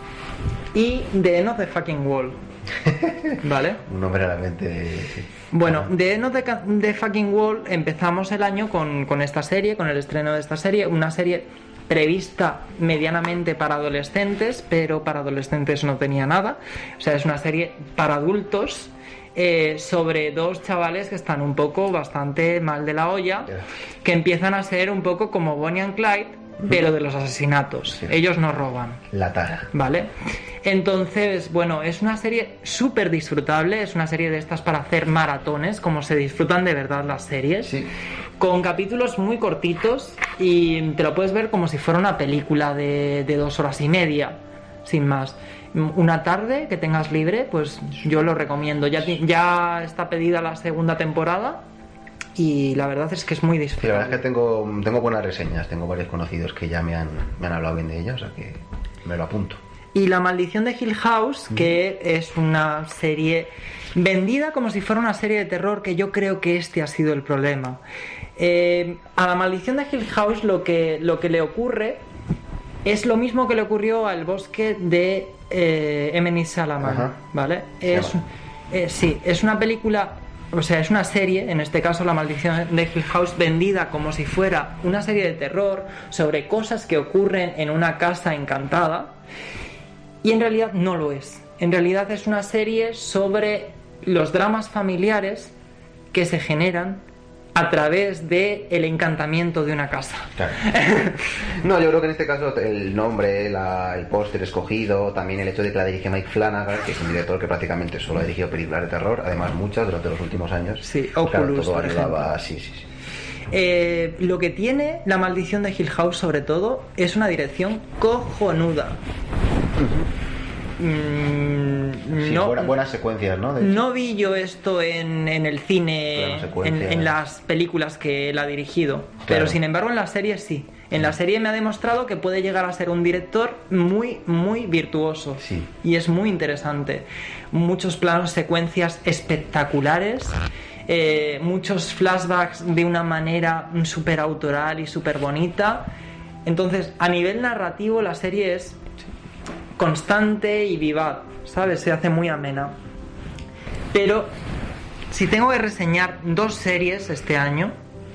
y The End of the Fucking Wall. ¿Vale? Un nombre realmente... Sí. Bueno, The End of the Fucking Wall empezamos el año con esta serie, con el estreno de esta serie, una serie prevista medianamente para adolescentes, pero para adolescentes no tenía nada. O sea, es una serie para adultos, sobre dos chavales que están un poco bastante mal de la olla, que empiezan a ser un poco como Bonnie and Clyde, pero de los asesinatos. Ellos no roban. La tara. ¿Vale? Entonces, bueno, es una serie súper disfrutable, es una serie de estas para hacer maratones, como se disfrutan de verdad las series, con capítulos muy cortitos y te lo puedes ver como si fuera una película de 2 horas y media, sin más. Una tarde que tengas libre, pues yo lo recomiendo. Ya está pedida la segunda temporada y la verdad es que es muy disfrutable. Sí, la verdad es que tengo buenas reseñas, tengo varios conocidos que ya me han hablado bien de ella, o sea que me lo apunto. Y La Maldición de Hill House, que es una serie vendida como si fuera una serie de terror, que yo creo que este ha sido el problema. A La Maldición de Hill House lo que le ocurre es lo mismo que le ocurrió al Bosque de M. Night Shyamalan, ¿vale? Es una película, o sea, es una serie, en este caso La Maldición de Hill House, vendida como si fuera una serie de terror sobre cosas que ocurren en una casa encantada, y en realidad no lo es. En realidad es una serie sobre los dramas familiares que se generan a través de el encantamiento de una casa. Claro. No, yo creo que en este caso el nombre, el póster escogido, también el hecho de que la dirige Mike Flanagan, que es un director que prácticamente solo ha dirigido películas de terror, además muchas durante los últimos años. Sí, claro, Oculus, todo por ayudaba. Sí. Lo que tiene La Maldición de Hill House, sobre todo, es una dirección cojonuda. Buenas secuencias, ¿no? No vi yo esto en el cine, en las películas que él ha dirigido, pero sin embargo en la serie sí. En la serie me ha demostrado que puede llegar a ser un director muy, muy virtuoso. Sí. Y es muy interesante. Muchos planos, secuencias espectaculares, muchos flashbacks de una manera súper autoral y súper bonita. Entonces, a nivel narrativo, la serie es constante y vivaz, ¿sabes? Se hace muy amena. Pero si tengo que reseñar dos series este año,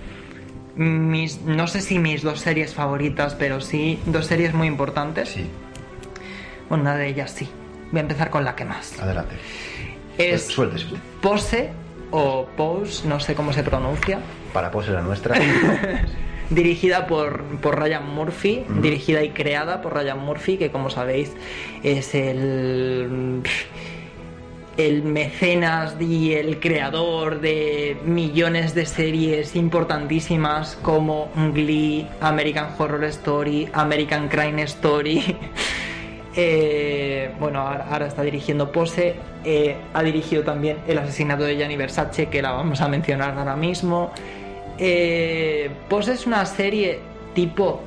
no sé si mis dos series favoritas, pero sí dos series muy importantes. Sí. Bueno, una de ellas sí. Voy a empezar con la que más. Adelante. Suéltese. Pose o Pose, no sé cómo se pronuncia. Para Pose la nuestra. Dirigida por Ryan Murphy, dirigida y creada por Ryan Murphy, que como sabéis es el mecenas y el creador de millones de series importantísimas como Glee, American Horror Story, American Crime Story. Bueno, ahora está dirigiendo Pose. Ha dirigido también El asesinato de Gianni Versace, que la vamos a mencionar ahora mismo. Pose es una serie tipo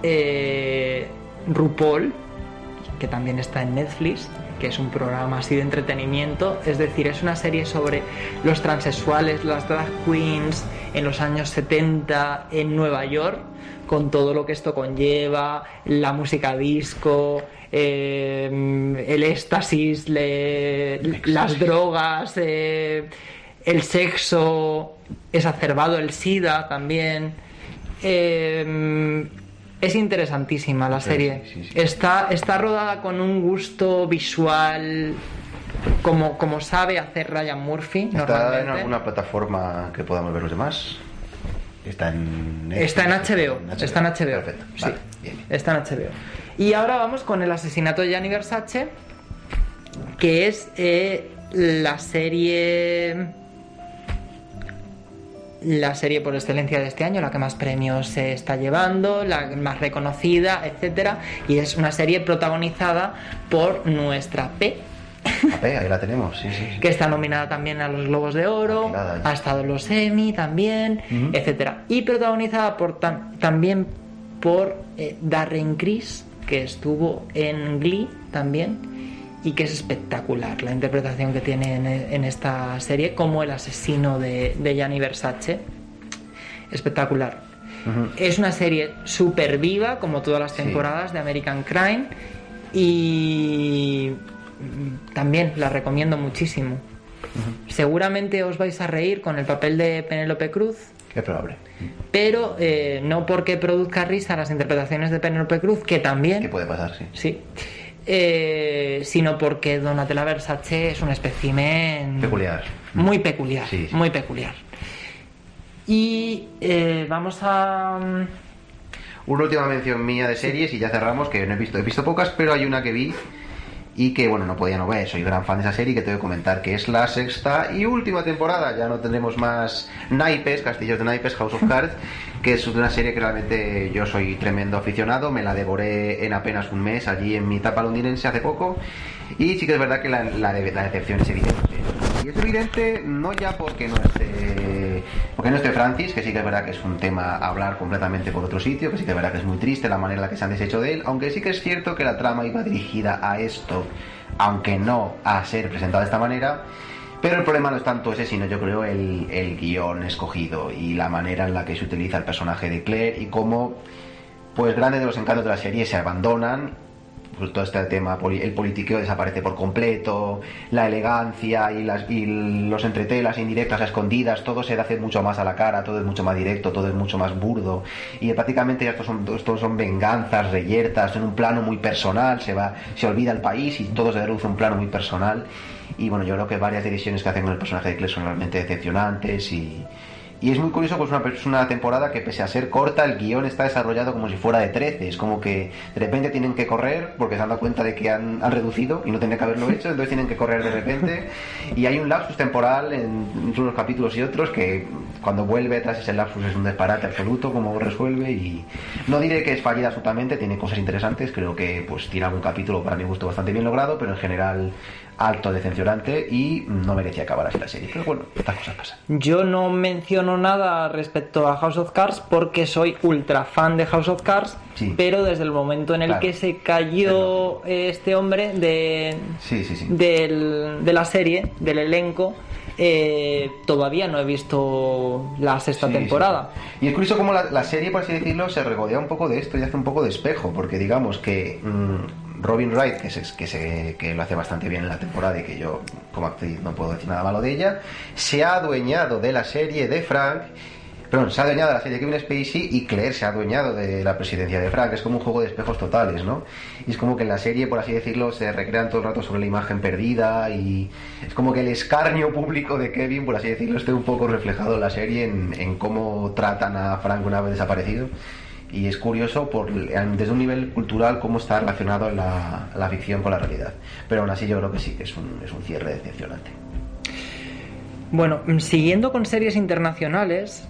RuPaul, que también está en Netflix, que es un programa así de entretenimiento. Es decir, es una serie sobre los transexuales, las drag queens en los años 70 en Nueva York, con todo lo que esto conlleva, la música disco, el éxtasis, las drogas, el sexo exacerbado, el SIDA también, Es interesantísima la serie. Sí. Está rodada con un gusto visual como sabe hacer Ryan Murphy ¿Está normalmente. en alguna plataforma que podamos ver los demás? Está en HBO. Está en HBO. Perfecto. Sí. Vale, bien. Está en HBO. Y ahora vamos con El asesinato de Gianni Versace, que es la serie por excelencia de este año, la que más premios se está llevando, la más reconocida, etcétera, y es una serie protagonizada por nuestra P, Ahí la tenemos, sí. que está nominada también a los Globos de Oro, ha estado en los Emmy también, etcétera, y protagonizada también por Darren Criss, que estuvo en Glee también, y que es espectacular la interpretación que tiene en esta serie como el asesino de Gianni Versace. Espectacular. Es una serie súper viva, como todas las temporadas de American Crime, y también la recomiendo muchísimo. Seguramente os vais a reír con el papel de Penélope Cruz. Qué probable. Pero no porque produzca risa las interpretaciones de Penélope Cruz, que también... ¿Qué puede pasar? Sí. Sino porque Donatella Versace es un espécimen Peculiar. Muy peculiar, Sí. muy peculiar. Y vamos a... Una última mención mía de series y ya cerramos, que no he visto pocas, pero hay una que vi y que, bueno, no podía no ver, soy gran fan de esa serie, que tengo que comentar que es la sexta y última temporada. Ya no tendremos más naipes, castillos de naipes, House of Cards, que es una serie que realmente yo soy tremendo aficionado, me la devoré en apenas un mes allí en mi etapa londinense hace poco, y sí que es verdad que la decepción es evidente. Y es evidente no ya porque no esté Francis, que sí que es verdad que es un tema a hablar completamente por otro sitio, que sí que es verdad que es muy triste la manera en la que se han deshecho de él, aunque sí que es cierto que la trama iba dirigida a esto, aunque no a ser presentada de esta manera. Pero el problema no es tanto ese, sino yo creo el guión escogido y la manera en la que se utiliza el personaje de Claire y cómo, pues, grandes de los encantos de la serie se abandonan. Pues todo este tema, el politiqueo desaparece por completo, la elegancia y los entretelas indirectas a escondidas, todo se hace mucho más a la cara, todo es mucho más directo, todo es mucho más burdo, y prácticamente ya estos son venganzas reyertas en un plano muy personal, se olvida el país y todo se reduce a un plano muy personal. Y bueno, yo creo que varias decisiones que hacen con el personaje de Claire son realmente decepcionantes y es muy curioso, pues es una temporada que, pese a ser corta, el guión está desarrollado como si fuera de 13. Es como que de repente tienen que correr porque se han dado cuenta de que han reducido y no tendrían que haberlo hecho, entonces tienen que correr de repente. Y hay un lapsus temporal entre unos capítulos y otros que, cuando vuelve tras ese lapsus, es un disparate absoluto como resuelve. Y no diré que es fallida absolutamente, tiene cosas interesantes. Creo que pues tiene algún capítulo para mi gusto bastante bien logrado, pero en general alto decepcionante y no merecía acabar así la serie. Pero bueno, estas cosas pasan. Yo no menciono nada respecto a House of Cards porque soy ultra fan de House of Cards, sí, pero desde el momento en el que se cayó este hombre de la serie, del elenco, todavía no he visto la sexta temporada. Y es curioso como la serie, por así decirlo, se regodea un poco de esto y hace un poco de espejo, porque digamos que Robin Wright, que lo hace bastante bien en la temporada y que yo como actriz no puedo decir nada malo de ella, se ha adueñado de la serie de Frank, se ha adueñado de la serie de Kevin Spacey, y Claire se ha adueñado de la presidencia de Frank. Es como un juego de espejos totales, ¿no? Y es como que en la serie, por así decirlo, se recrean todo el rato sobre la imagen perdida, y es como que el escarnio público de Kevin, por así decirlo, esté un poco reflejado en la serie en cómo tratan a Frank una vez desaparecido. Y es curioso desde un nivel cultural cómo está relacionado la ficción con la realidad. Pero aún así yo creo que sí, que es un cierre decepcionante. Bueno, siguiendo con series internacionales,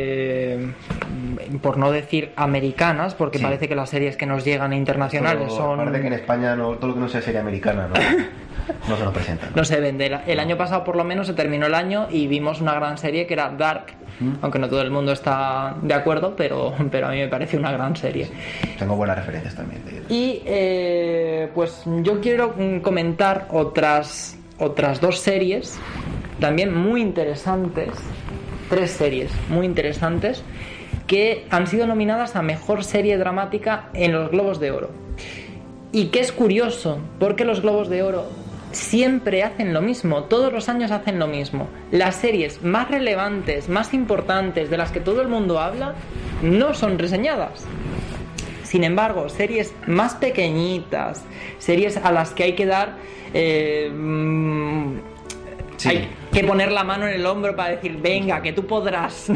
por no decir americanas, porque parece que las series que nos llegan internacionales son... Parece que en España todo lo que no sea serie americana no se nos presenta. No se vende. El año pasado por lo menos se terminó el año y vimos una gran serie que era Dark, aunque no todo el mundo está de acuerdo, pero a mí me parece una gran serie. Sí. Tengo buenas referencias también de ella. Y pues yo quiero comentar otras dos series también muy interesantes, 3 series muy interesantes que han sido nominadas a Mejor Serie Dramática en los Globos de Oro. Y que es curioso, porque los Globos de Oro siempre hacen lo mismo, todos los años hacen lo mismo. Las series más relevantes, más importantes, de las que todo el mundo habla, no son reseñadas. Sin embargo, series más pequeñitas, series a las que hay que dar... Sí. Hay que poner la mano en el hombro para decir, venga, que tú podrás.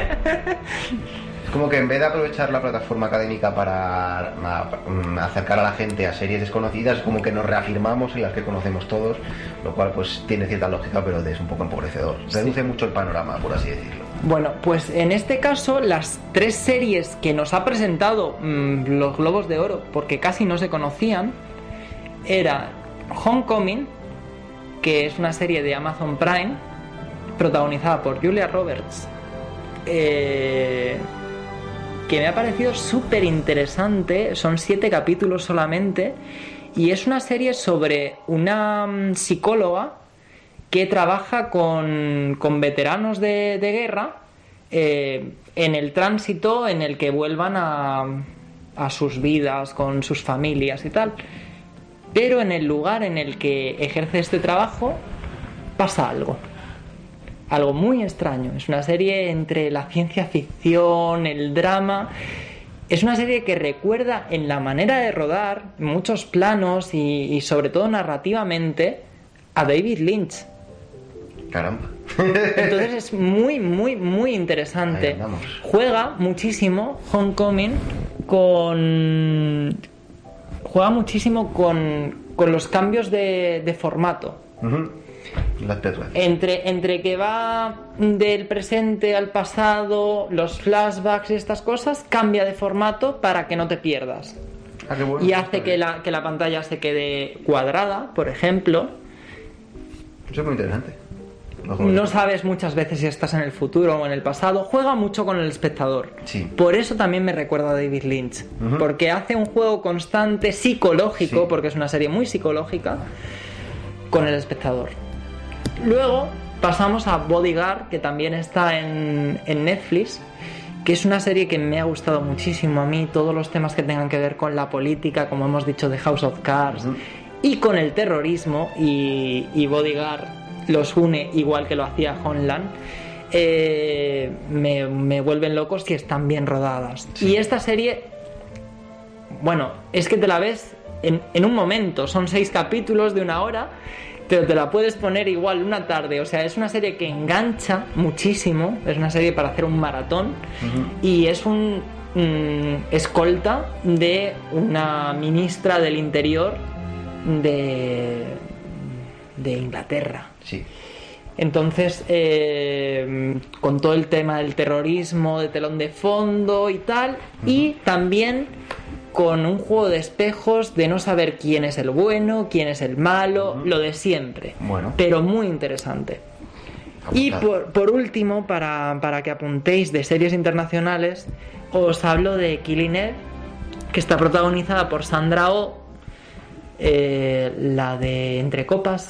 Es como que en vez de aprovechar la plataforma académica para acercar a la gente a series desconocidas, como que nos reafirmamos en las que conocemos todos, lo cual pues tiene cierta lógica, pero es un poco empobrecedor. Reduce mucho el panorama, por así decirlo. Bueno, pues en este caso las 3 series que nos ha presentado los Globos de Oro, porque casi no se conocían, era Homecoming, que es una serie de Amazon Prime protagonizada por Julia Roberts, que me ha parecido súper interesante. Son 7 capítulos solamente y es una serie sobre una psicóloga que trabaja con veteranos de guerra en el tránsito en el que vuelvan a sus vidas con sus familias y tal. Pero en el lugar en el que ejerce este trabajo pasa algo muy extraño. Es una serie entre la ciencia ficción, el drama. Es una serie que recuerda en la manera de rodar, muchos planos y sobre todo narrativamente, a David Lynch. Caramba. Entonces es muy, muy, muy interesante. Juega muchísimo Homecoming con los cambios de formato. Entre que va del presente al pasado, los flashbacks y estas cosas, cambia de formato para que no te pierdas. Qué bueno. Y hace que la pantalla se quede cuadrada, por ejemplo. Eso es muy interesante. No sabes muchas veces si estás en el futuro o en el pasado. Juega mucho con el espectador. Sí. Por eso también me recuerda a David Lynch. Porque hace un juego constante, psicológico, porque es una serie muy psicológica, con el espectador. Luego pasamos a Bodyguard, que también está en Netflix, que es una serie que me ha gustado muchísimo a mí. Todos los temas que tengan que ver con la política, como hemos dicho, de House of Cards, y con el terrorismo, y Bodyguard los une igual que lo hacía Homeland. Me vuelven locos si están bien rodadas. Y esta serie, bueno, es que te la ves en un momento. Son 6 capítulos de 1 hora, pero te la puedes poner igual una tarde. O sea, es una serie que engancha muchísimo. Es una serie para hacer un maratón. Y es un escolta de una ministra del Interior de Inglaterra. Sí. Entonces, con todo el tema del terrorismo de telón de fondo y tal, y también con un juego de espejos de no saber quién es el bueno, quién es el malo, lo de siempre. Bueno. Pero muy interesante. Y por último, para que apuntéis de series internacionales, os hablo de Killing Eve, que está protagonizada por Sandra Oh, la de Entre Copas,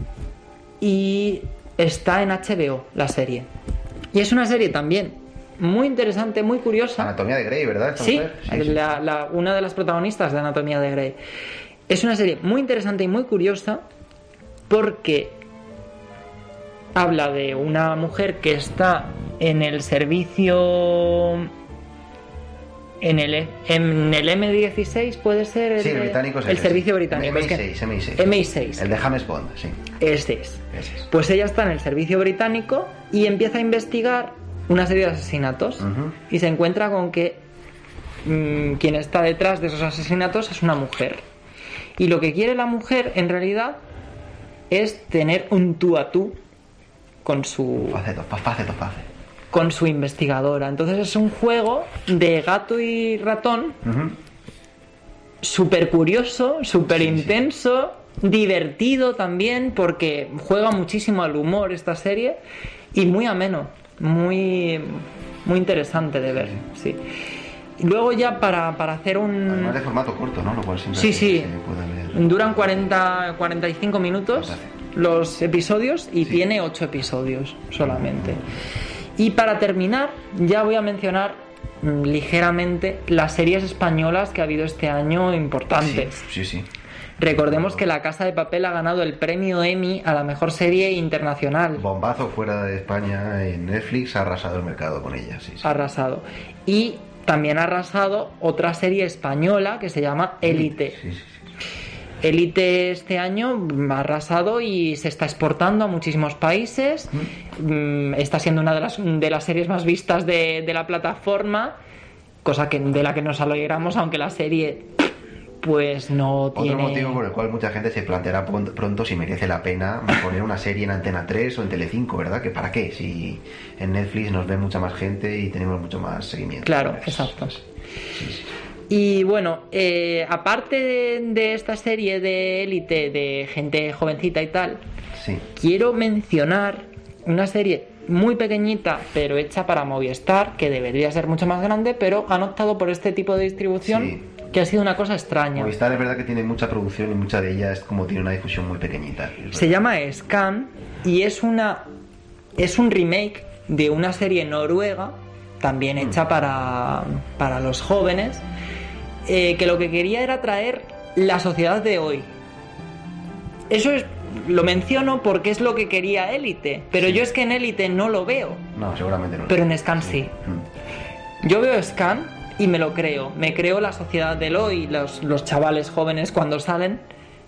y está en HBO la serie. Y es una serie también muy interesante, muy curiosa. Anatomía de Grey, ¿verdad? Sí, una de las protagonistas de Anatomía de Grey. Es una serie muy interesante y muy curiosa porque habla de una mujer que está en el servicio... En el M16 puede ser el británico, el servicio británico. MI6. El de James Bond, sí. Ese es. Pues ella está en el servicio británico y empieza a investigar una serie de asesinatos y se encuentra con que quien está detrás de esos asesinatos es una mujer. Y lo que quiere la mujer en realidad es tener un tú a tú con su... con su investigadora. Entonces es un juego de gato y ratón, súper curioso, súper intenso, divertido también, porque juega muchísimo al humor esta serie, y muy ameno, muy, muy interesante de ver. Sí. Y luego ya para hacer un... Además de formato corto, ¿no? Lo cual siempre sí. Se puede leer. Duran 45 minutos los episodios y tiene 8 episodios solamente. Y para terminar, ya voy a mencionar ligeramente las series españolas que ha habido este año importantes. Sí. Recordemos que La Casa de Papel ha ganado el premio Emmy a la mejor serie internacional. Bombazo fuera de España en Netflix, ha arrasado el mercado con ella, sí. Ha arrasado. Y también ha arrasado otra serie española que se llama Élite. Sí. Élite este año ha arrasado y se está exportando a muchísimos países. Está siendo una de las series más vistas de la plataforma, cosa de la que nos alegramos, aunque la serie pues no tiene... Otro motivo por el cual mucha gente se planteará pronto si merece la pena poner una serie en Antena 3 o en Telecinco, ¿verdad? ¿Que para qué? Si en Netflix nos ve mucha más gente y tenemos mucho más seguimiento. Claro, exacto. Y bueno, aparte de esta serie de Élite, de gente jovencita y tal, quiero mencionar una serie muy pequeñita, pero hecha para Movistar, que debería ser mucho más grande, pero han optado por este tipo de distribución, que ha sido una cosa extraña. Movistar es verdad que tiene mucha producción y mucha de ella es como tiene una difusión muy pequeñita. Se llama Scan y es un remake de una serie noruega, también hecha para los jóvenes, que lo que quería era traer la sociedad de hoy. Eso lo menciono porque es lo que quería Élite, pero yo es que en Élite no lo veo. No, seguramente no. Pero en Scan sí. Yo veo Scan y me lo creo. Me creo la sociedad del hoy, los chavales jóvenes cuando salen.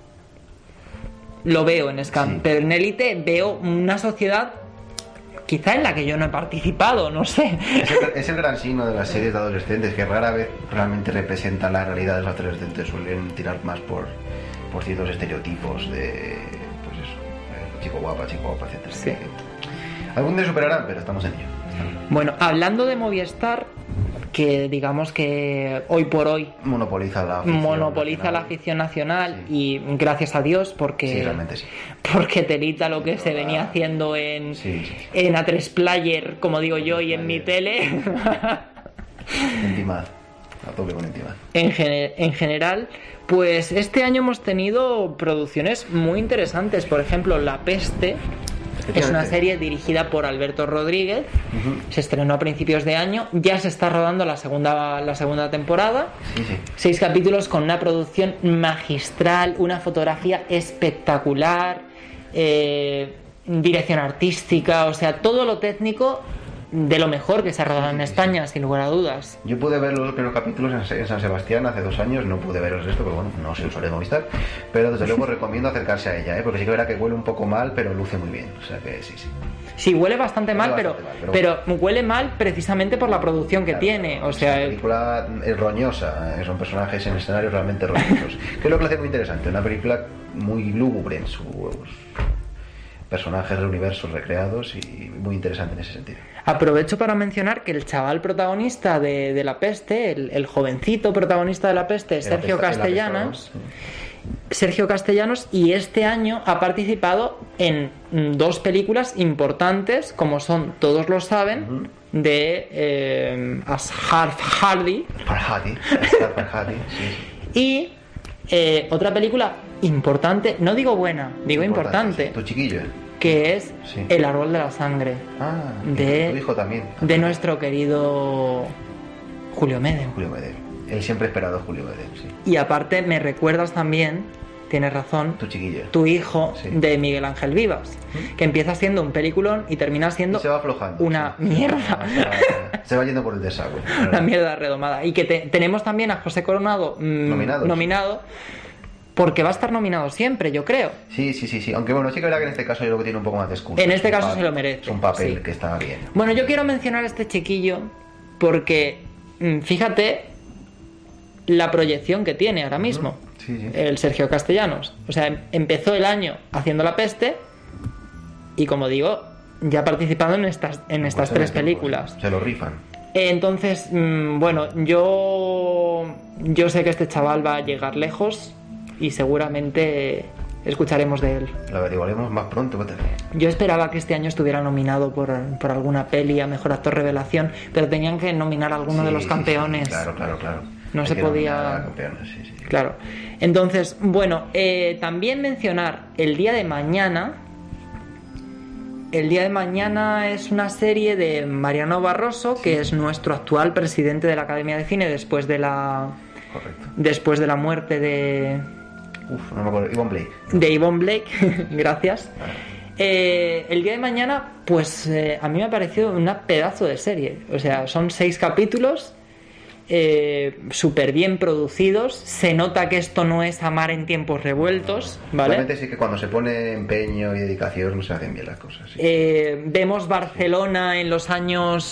Lo veo en Scan, pero en Élite veo una sociedad quizá en la que yo no he participado, no sé. Es el gran signo de las series de adolescentes, que rara vez realmente representan la realidad de los adolescentes. Suelen tirar más por ciertos estereotipos de, pues eso, chico guapa, etcétera. Sí. Algún día superarán, pero estamos en ello. Bueno, hablando de Movistar, que digamos que hoy por hoy monopoliza la afición nacional, y gracias a Dios, porque realmente sí. Porque telita lo que se venía haciendo en A3 Player, como digo yo, y en mi tele. Intimad, a tope con Intimad. En general, pues este año hemos tenido producciones muy interesantes. Por ejemplo, La Peste es una serie dirigida por Alberto Rodríguez. Se estrenó a principios de año. Ya se está rodando la segunda temporada. 6 capítulos con una producción magistral, una fotografía espectacular, dirección artística, o sea, todo lo técnico de lo mejor que se ha rodado en España, sin lugar a dudas. Yo pude ver los primeros capítulos en San Sebastián hace 2 años, no pude ver el resto, pero bueno, no se lo suele Movistar, pero desde luego recomiendo acercarse a ella, porque sí que verá que huele un poco mal, pero luce muy bien, o sea que sí. Sí, huele bastante mal, pero huele mal precisamente por la producción que tiene, o sea... La película es roñosa, son personajes en escenarios realmente roñosos, que es lo que lo hace muy interesante, una película muy lúgubre en sus personajes del universo recreados y muy interesante en ese sentido. Aprovecho para mencionar que el chaval protagonista de La Peste, el jovencito protagonista de La Peste, es Sergio Castellanos. Sergio Castellanos, y este año ha participado en 2 películas importantes, como son Todos lo saben, de Ashar Farhadi. Y otra película importante, no digo buena, digo importante. Tu chiquillo. Que es El árbol de la sangre. Tu hijo también. De nuestro querido Julio Medem. El siempre esperado Julio Medem, sí. Y aparte me recuerdas también, tienes razón, tu chiquillo, tu hijo, de Miguel Ángel Vivas, que empieza siendo un peliculón y termina siendo se va aflojando, una mierda. Se va yendo por el desagüe. Una mierda redomada. Y que tenemos también a José Coronado nominado. Porque va a estar nominado siempre, yo creo. Sí. Aunque bueno, sí que verá que en este caso yo creo que tiene un poco más de excusa. En este caso se lo merece. Es un papel que está bien. Bueno, yo quiero mencionar a este chiquillo porque, fíjate la proyección que tiene ahora mismo. El Sergio Castellanos. O sea, empezó el año haciendo La Peste y, como digo, ya ha participado en estas 3 películas. Se lo rifan. Entonces, bueno, yo sé que este chaval va a llegar lejos y seguramente escucharemos de él. Lo averiguaremos más pronto. Yo esperaba que este año estuviera nominado por alguna peli a Mejor Actor Revelación, pero tenían que nominar a alguno de los campeones. Claro. No se podía... Claro. Entonces, bueno, también mencionar El día de mañana. El día de mañana es una serie de Mariano Barroso, que es nuestro actual presidente de la Academia de Cine después de la muerte de no me acuerdo. Yvonne Blake. De Yvonne Blake, gracias. El día de mañana, pues a mí me ha parecido una pedazo de serie. O sea, son 6 capítulos, súper bien producidos. Se nota que esto no es amar en tiempos revueltos, ¿vale? Realmente sí que cuando se pone empeño y dedicación no se hacen bien las cosas. Sí. Vemos Barcelona en los años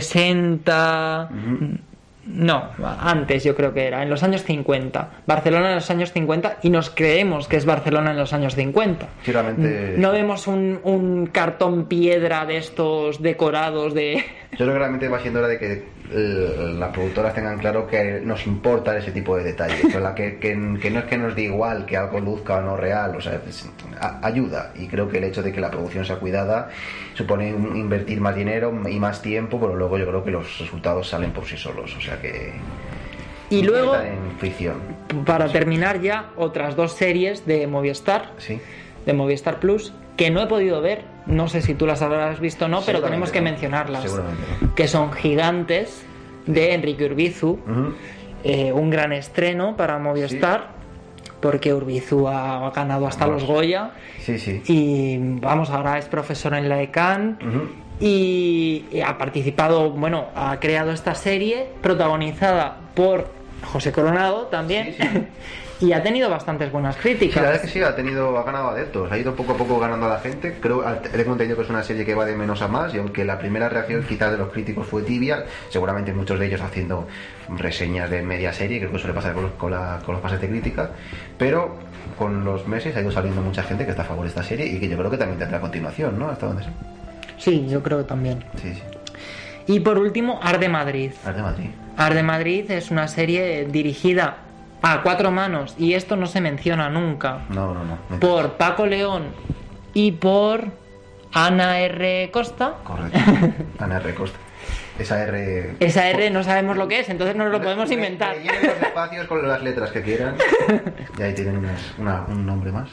60... No, antes yo creo que era, en los años 50. Barcelona en los años 50 y nos creemos que es Barcelona en los años 50. Sí, realmente... No vemos un cartón piedra de estos decorados de... Yo creo que realmente va siendo hora de que las productoras tengan claro que nos importa ese tipo de detalles. O sea, que no es que nos dé igual que algo luzca o no real, o sea, ayuda. Y creo que el hecho de que la producción sea cuidada supone invertir más dinero y más tiempo, pero luego yo creo que los resultados salen por sí solos. O sea que... Y luego, en ficción. Para terminar ya, otras 2 series de Movistar, Sí. de Movistar Plus, que no he podido ver, no sé si tú las habrás visto o no, pero tenemos que mencionarlas. Seguramente no. Que son Gigantes, de Enrique Urbizu, un gran estreno para Movistar, porque Urbizu ha ganado hasta los Goya, Sí. y vamos, ahora es profesor en la ECAN, y ha participado, bueno, ha creado esta serie protagonizada por José Coronado también, y ha tenido bastantes buenas críticas. Sí, la verdad es que sí, ha ganado adeptos, ha ido poco a poco ganando a la gente. Tengo entendido que es una serie que va de menos a más, y aunque la primera reacción quizás de los críticos fue tibia, seguramente muchos de ellos haciendo reseñas de media serie, creo que suele pasar con los pases de crítica, pero con los meses ha ido saliendo mucha gente que está a favor de esta serie y que yo creo que también tendrá continuación, ¿no? Hasta donde sé. Sí, yo creo que también. Sí. Y por último, Arde Madrid. Arde Madrid es una serie dirigida a 4 manos, y esto no se menciona nunca. No. Por Paco León y por Ana R. Costa. Correcto. Ana R. Costa. Esa R no sabemos lo que es, entonces no nos lo podemos inventar. Llenen los espacios con las letras que quieran y ahí tienen un nombre más.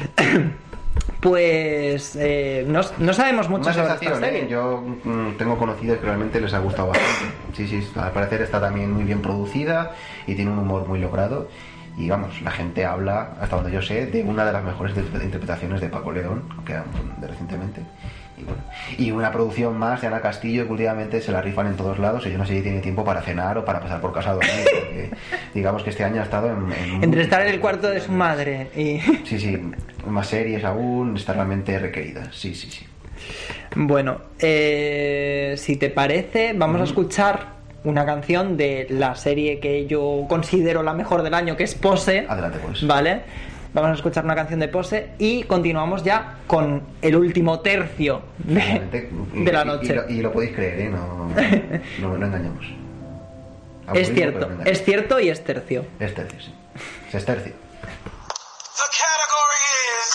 Pues no sabemos mucho sobre esta serie. Yo tengo conocidos que realmente les ha gustado bastante. Sí, al parecer está también muy bien producida y tiene un humor muy logrado. Y vamos, la gente habla, hasta donde yo sé, de una de las mejores interpretaciones de Paco León, que era de recientemente. Y una producción más de Ana Castillo, que últimamente se la rifan en todos lados, y yo no sé si tiene tiempo para cenar o para pasar por casa a dormir, porque digamos que este año ha estado entre estar en el cuarto de su madre y... Sí, más series aún, está realmente requerida. Sí. Bueno, si te parece, vamos a escuchar una canción de la serie que yo considero la mejor del año, que es Pose. Adelante, pues. ¿Vale? Vamos a escuchar una canción de Pose y continuamos ya con el último tercio de la noche. Y lo podéis creer, ¿eh? No engañamos. Es cierto, es cierto y es tercio. Es tercio, sí. Es tercio. The category is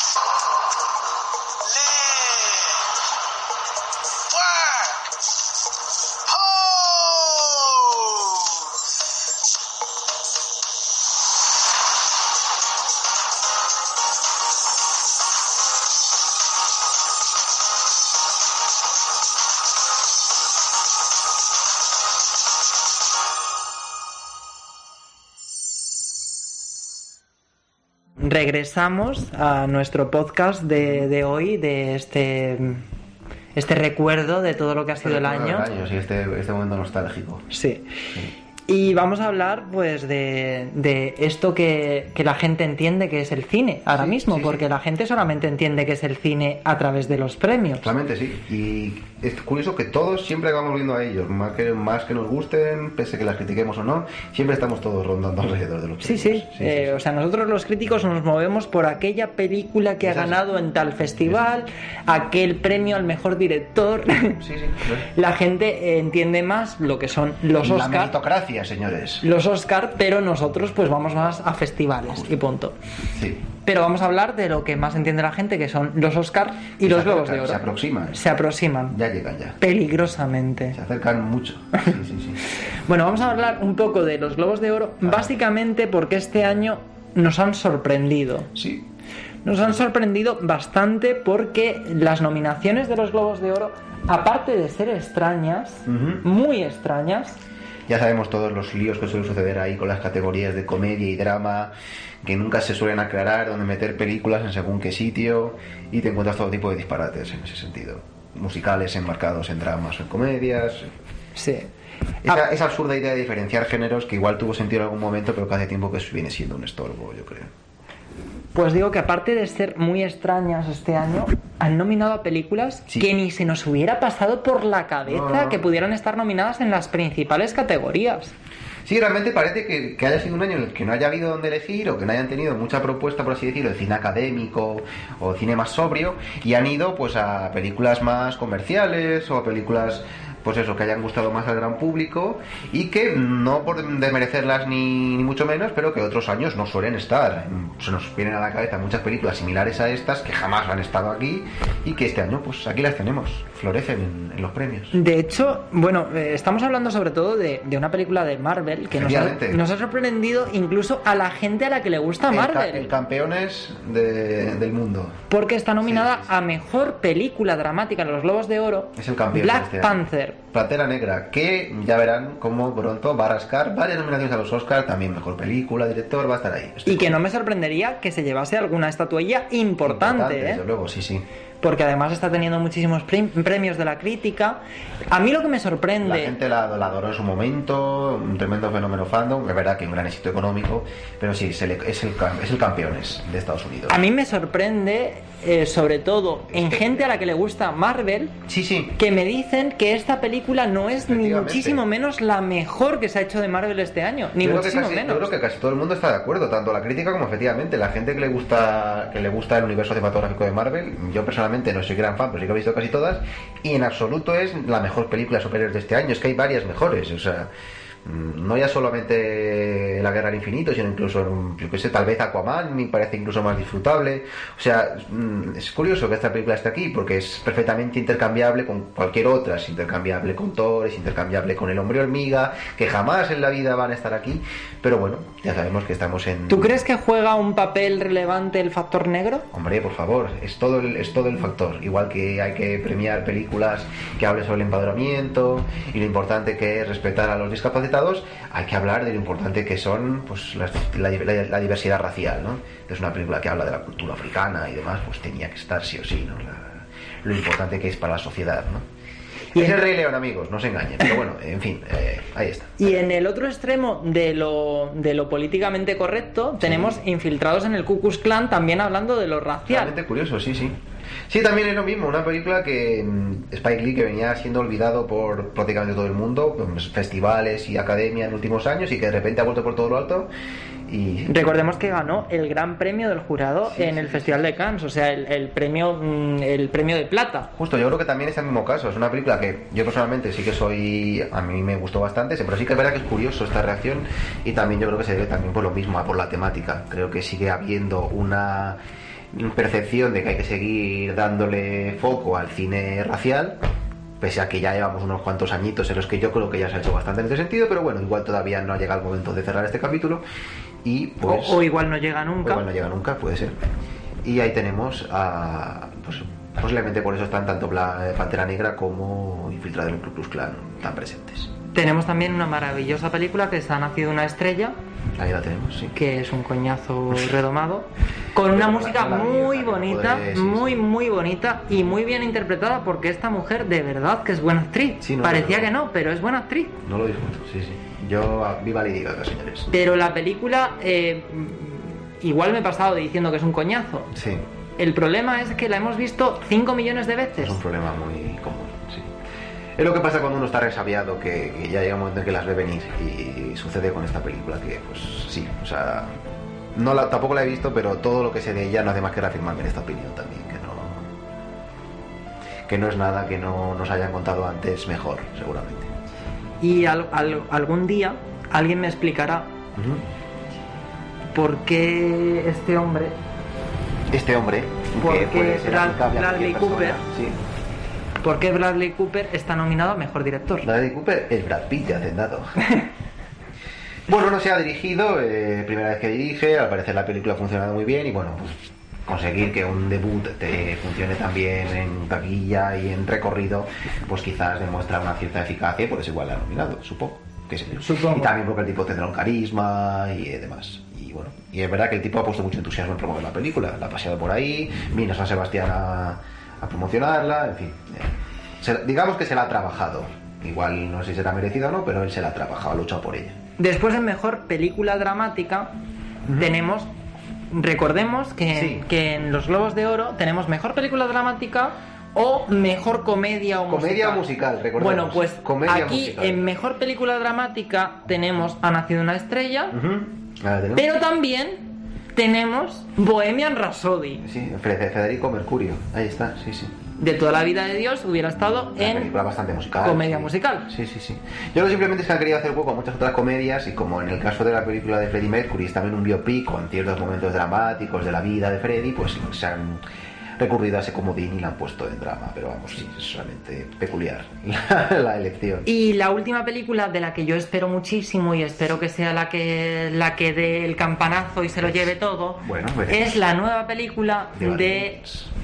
Regresamos a nuestro podcast de hoy, de este recuerdo de todo lo que ha sido el año. Sí, este momento nostálgico. Sí. Y vamos a hablar pues de esto que la gente entiende que es el cine ahora mismo, porque la gente solamente entiende que es el cine a través de los premios. Realmente sí, y es curioso que todos siempre vamos viendo a ellos, más que nos gusten, pese que las critiquemos o no, siempre estamos todos rondando alrededor de los premios. Sí. O sea, nosotros los críticos nos movemos por aquella película que ha ganado en tal festival, aquel premio al mejor director. Sí. La gente entiende más lo que son los Oscar. La meritocracia, señores. Los Oscar, pero nosotros pues vamos más a festivales y punto. Sí. Pero vamos a hablar de lo que más entiende la gente, que son los Oscar y los Globos de Oro. Se aproximan. Ya llegan ya. Peligrosamente. Se acercan mucho. Sí. Bueno, vamos a hablar un poco de los Globos de Oro, básicamente porque este año nos han sorprendido. Sí. Nos han sorprendido bastante porque las nominaciones de los Globos de Oro, aparte de ser extrañas, muy extrañas, Ya sabemos todos los líos que suelen suceder ahí con las categorías de comedia y drama, que nunca se suelen aclarar dónde meter películas en según qué sitio, y te encuentras todo tipo de disparates en ese sentido. Musicales enmarcados en dramas o en comedias. Sí. Esa absurda idea de diferenciar géneros que igual tuvo sentido en algún momento, pero que hace tiempo que viene siendo un estorbo, yo creo. Pues digo que aparte de ser muy extrañas este año, han nominado a películas que ni se nos hubiera pasado por la cabeza que pudieran estar nominadas en las principales categorías. Sí, realmente parece que haya sido un año en el que no haya habido donde elegir, o que no hayan tenido mucha propuesta, por así decirlo, de cine académico o cine más sobrio, y han ido pues a películas más comerciales o a películas, pues eso, que hayan gustado más al gran público, y que no por desmerecerlas ni mucho menos, pero que otros años no suelen estar. Se nos vienen a la cabeza muchas películas similares a estas que jamás han estado aquí, y que este año pues aquí las tenemos, florecen en los premios. De hecho, bueno, estamos hablando sobre todo de una película de Marvel que nos ha sorprendido incluso a la gente a la que le gusta Marvel. El campeones del mundo. Porque está nominada a Mejor Película Dramática en los Globos de Oro. Es el campeón Black este Panther. Pantera Negra, que ya verán cómo pronto va a rascar varias nominaciones a los Oscars, también Mejor Película, Director, va a estar ahí. Y que no me sorprendería que se llevase alguna estatuilla importante, desde luego, sí. Porque además está teniendo muchísimos premios de la crítica. A mí lo que me sorprende... La gente la adoró en su momento, un tremendo fenómeno fandom, es verdad que un gran éxito económico, pero sí, es el campeones de Estados Unidos. A mí me sorprende, sobre todo en gente a la que le gusta Marvel, que me dicen que esta película no es ni muchísimo menos la mejor que se ha hecho de Marvel este año, ni muchísimo menos. Yo creo que casi todo el mundo está de acuerdo, tanto la crítica como efectivamente la gente que le gusta el universo cinematográfico de Marvel. Yo personalmente no soy gran fan, pero sí que he visto casi todas, y en absoluto es la mejor película de superhéroes de este año. Es que hay varias mejores, o sea, no ya solamente La Guerra del Infinito, sino incluso, yo que sé, tal vez Aquaman me parece incluso más disfrutable. O sea, es curioso que esta película esté aquí, porque es perfectamente intercambiable con cualquier otra. Es intercambiable con Thor, es intercambiable con El Hombre Hormiga, que jamás en la vida van a estar aquí, pero bueno, ya sabemos que estamos en... ¿Tú crees que juega un papel relevante el factor negro? Hombre, por favor, es todo el factor. Igual que hay que premiar películas que hablen sobre el empoderamiento y lo importante que es respetar a los discapacitados, hay que hablar de lo importante que son pues la diversidad racial, ¿no? Es una película que habla de la cultura africana y demás, pues tenía que estar sí o sí, ¿no? Lo importante que es para la sociedad, ¿no? Y es el Rey León, amigos, no se engañen, pero bueno, en fin, ahí está. Y en el otro extremo de lo políticamente correcto tenemos Infiltrados en el Ku Klux Klan, también hablando de lo racial. Realmente curioso, sí. Sí, también es lo mismo, una película que Spike Lee, que venía siendo olvidado por prácticamente todo el mundo, pues, festivales y academia en últimos años, y que de repente ha vuelto por todo lo alto. Y recordemos que ganó el gran premio del jurado en el Festival de Cannes, o sea, el premio de plata. Justo, yo creo que también es el mismo caso. Es una película que yo personalmente sí que a mí me gustó bastante, pero sí que es verdad que es curioso esta reacción, y también yo creo que se debe también por lo mismo, por la temática. Creo que sigue habiendo una percepción de que hay que seguir dándole foco al cine racial, pese a que ya llevamos unos cuantos añitos en los que yo creo que ya se ha hecho bastante en ese sentido, pero bueno, igual todavía no ha llegado el momento de cerrar este capítulo, y pues o igual no llega nunca. Puede ser. Y ahí tenemos a pues posiblemente por eso están tanto Pantera Negra como Infiltrado en el Ku Klux Klan tan presentes. Tenemos también una maravillosa película que se ha nacido una estrella. Ahí la tenemos, sí. Que es un coñazo redomado, con una música muy bonita, muy bonita y muy bien interpretada, porque esta mujer de verdad que es buena actriz. Sí, parecía que no, pero es buena actriz. No lo discuto, sí. Yo viva Lady Gaga, señores. Pero la película, igual me he pasado diciendo que es un coñazo. Sí. El problema es que la hemos visto 5 millones de veces. Es un problema muy común, sí. Es lo que pasa cuando uno está resabiado, que ya llega un momento en que las ve venir, y sucede con esta película, que pues sí, o sea, tampoco la he visto, pero todo lo que sé de ella no hace más que reafirmarme en esta opinión también, que no es nada que no nos hayan contado antes mejor, seguramente. Y algún día alguien me explicará por qué este hombre, que puede ser Bradley Cooper, sí. ¿Por qué Bradley Cooper está nominado a Mejor Director? Bradley Cooper es Brad Pitt de Hacendado. Bueno, no se ha dirigido, primera vez que dirige, al parecer la película ha funcionado muy bien, y bueno, pues conseguir que un debut te funcione tan bien en taquilla y en recorrido, pues quizás demuestra una cierta eficacia, y por eso igual la ha nominado, supongo. qué sé yo. Supongo. Y también porque el tipo tendrá un carisma y demás. Y bueno, y es verdad que el tipo ha puesto mucho entusiasmo en promover la película, la ha paseado por ahí, vino a San Sebastián a promocionarla, en fin. Digamos que se la ha trabajado. Igual no sé si será merecida o no, pero él se la ha trabajado, ha luchado por ella. Después, en mejor película dramática, tenemos... Recordemos que en los Globos de Oro tenemos mejor película dramática o mejor comedia o musical. Comedia o musical, recordemos. Bueno, pues comedia aquí musical. en mejor película dramática tenemos Ha nacido una estrella, pero también tenemos Bohemian Rhapsody. Sí, Federico Mercurio, ahí está, sí, sí. De toda la vida de Dios hubiera estado Una en película bastante musical. comedia sí. musical. Sí, sí, sí. Yo creo que simplemente es que han querido hacer hueco a muchas otras comedias y como en el caso de la película de Freddie Mercury es también un biopic con ciertos momentos dramáticos de la vida de Freddie, pues se han recurrido a ese comodín y la han puesto en drama, pero vamos, sí, es solamente peculiar la elección. Y la última película de la que yo espero muchísimo y espero que sea la que dé el campanazo y se lo lleve todo, Bueno, veremos. es la nueva película de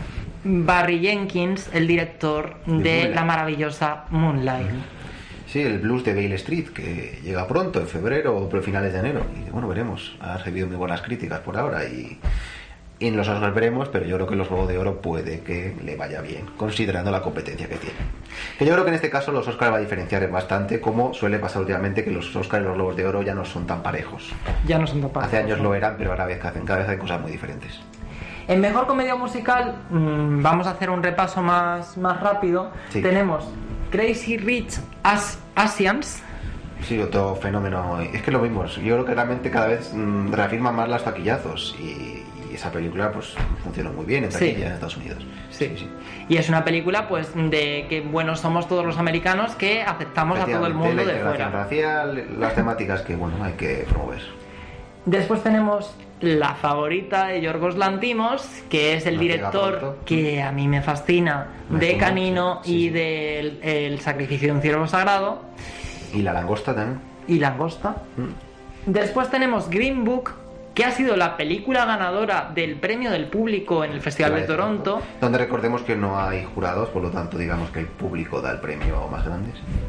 Barry Jenkins, el director de Moonlight. la maravillosa Moonlight. Sí, el blues de Gale Street, que llega pronto, en febrero o finales de enero. Y bueno, veremos. Ha recibido muy buenas críticas por ahora y en los Oscars veremos, pero yo creo que los Globos de Oro puede que le vaya bien, considerando la competencia que tiene. Que yo creo que en este caso los Oscars va a diferenciar bastante, como suele pasar últimamente, que los Oscars y los Globos de Oro ya no son tan parejos. Ya no son tapados. Hace años lo eran, pero ahora cada vez hay cosas muy diferentes. En mejor comedia musical, vamos a hacer un repaso más rápido. Sí. Tenemos Crazy Rich Asians. Sí, otro fenómeno. Es que lo mismo. Yo creo que realmente cada vez reafirman más las taquillazos y esa película pues funcionó muy bien en taquilla Sí. en Estados Unidos. Sí. Y es una película pues de que buenos somos todos los americanos que aceptamos a todo el mundo la de integración fuera. racial, las temáticas que bueno hay que promover. Después tenemos la favorita de Yorgos Lanthimos, que es el Nos llega director pronto. que a mí me fascina, de Maestro, Canino sí, y sí. del El sacrificio de un ciervo sagrado Y La langosta también. y Langosta. Después tenemos Green Book, que ha sido la película ganadora del premio del público en el Festival de Toronto. Donde recordemos que no hay jurados, por lo tanto digamos que el público da el premio más grande.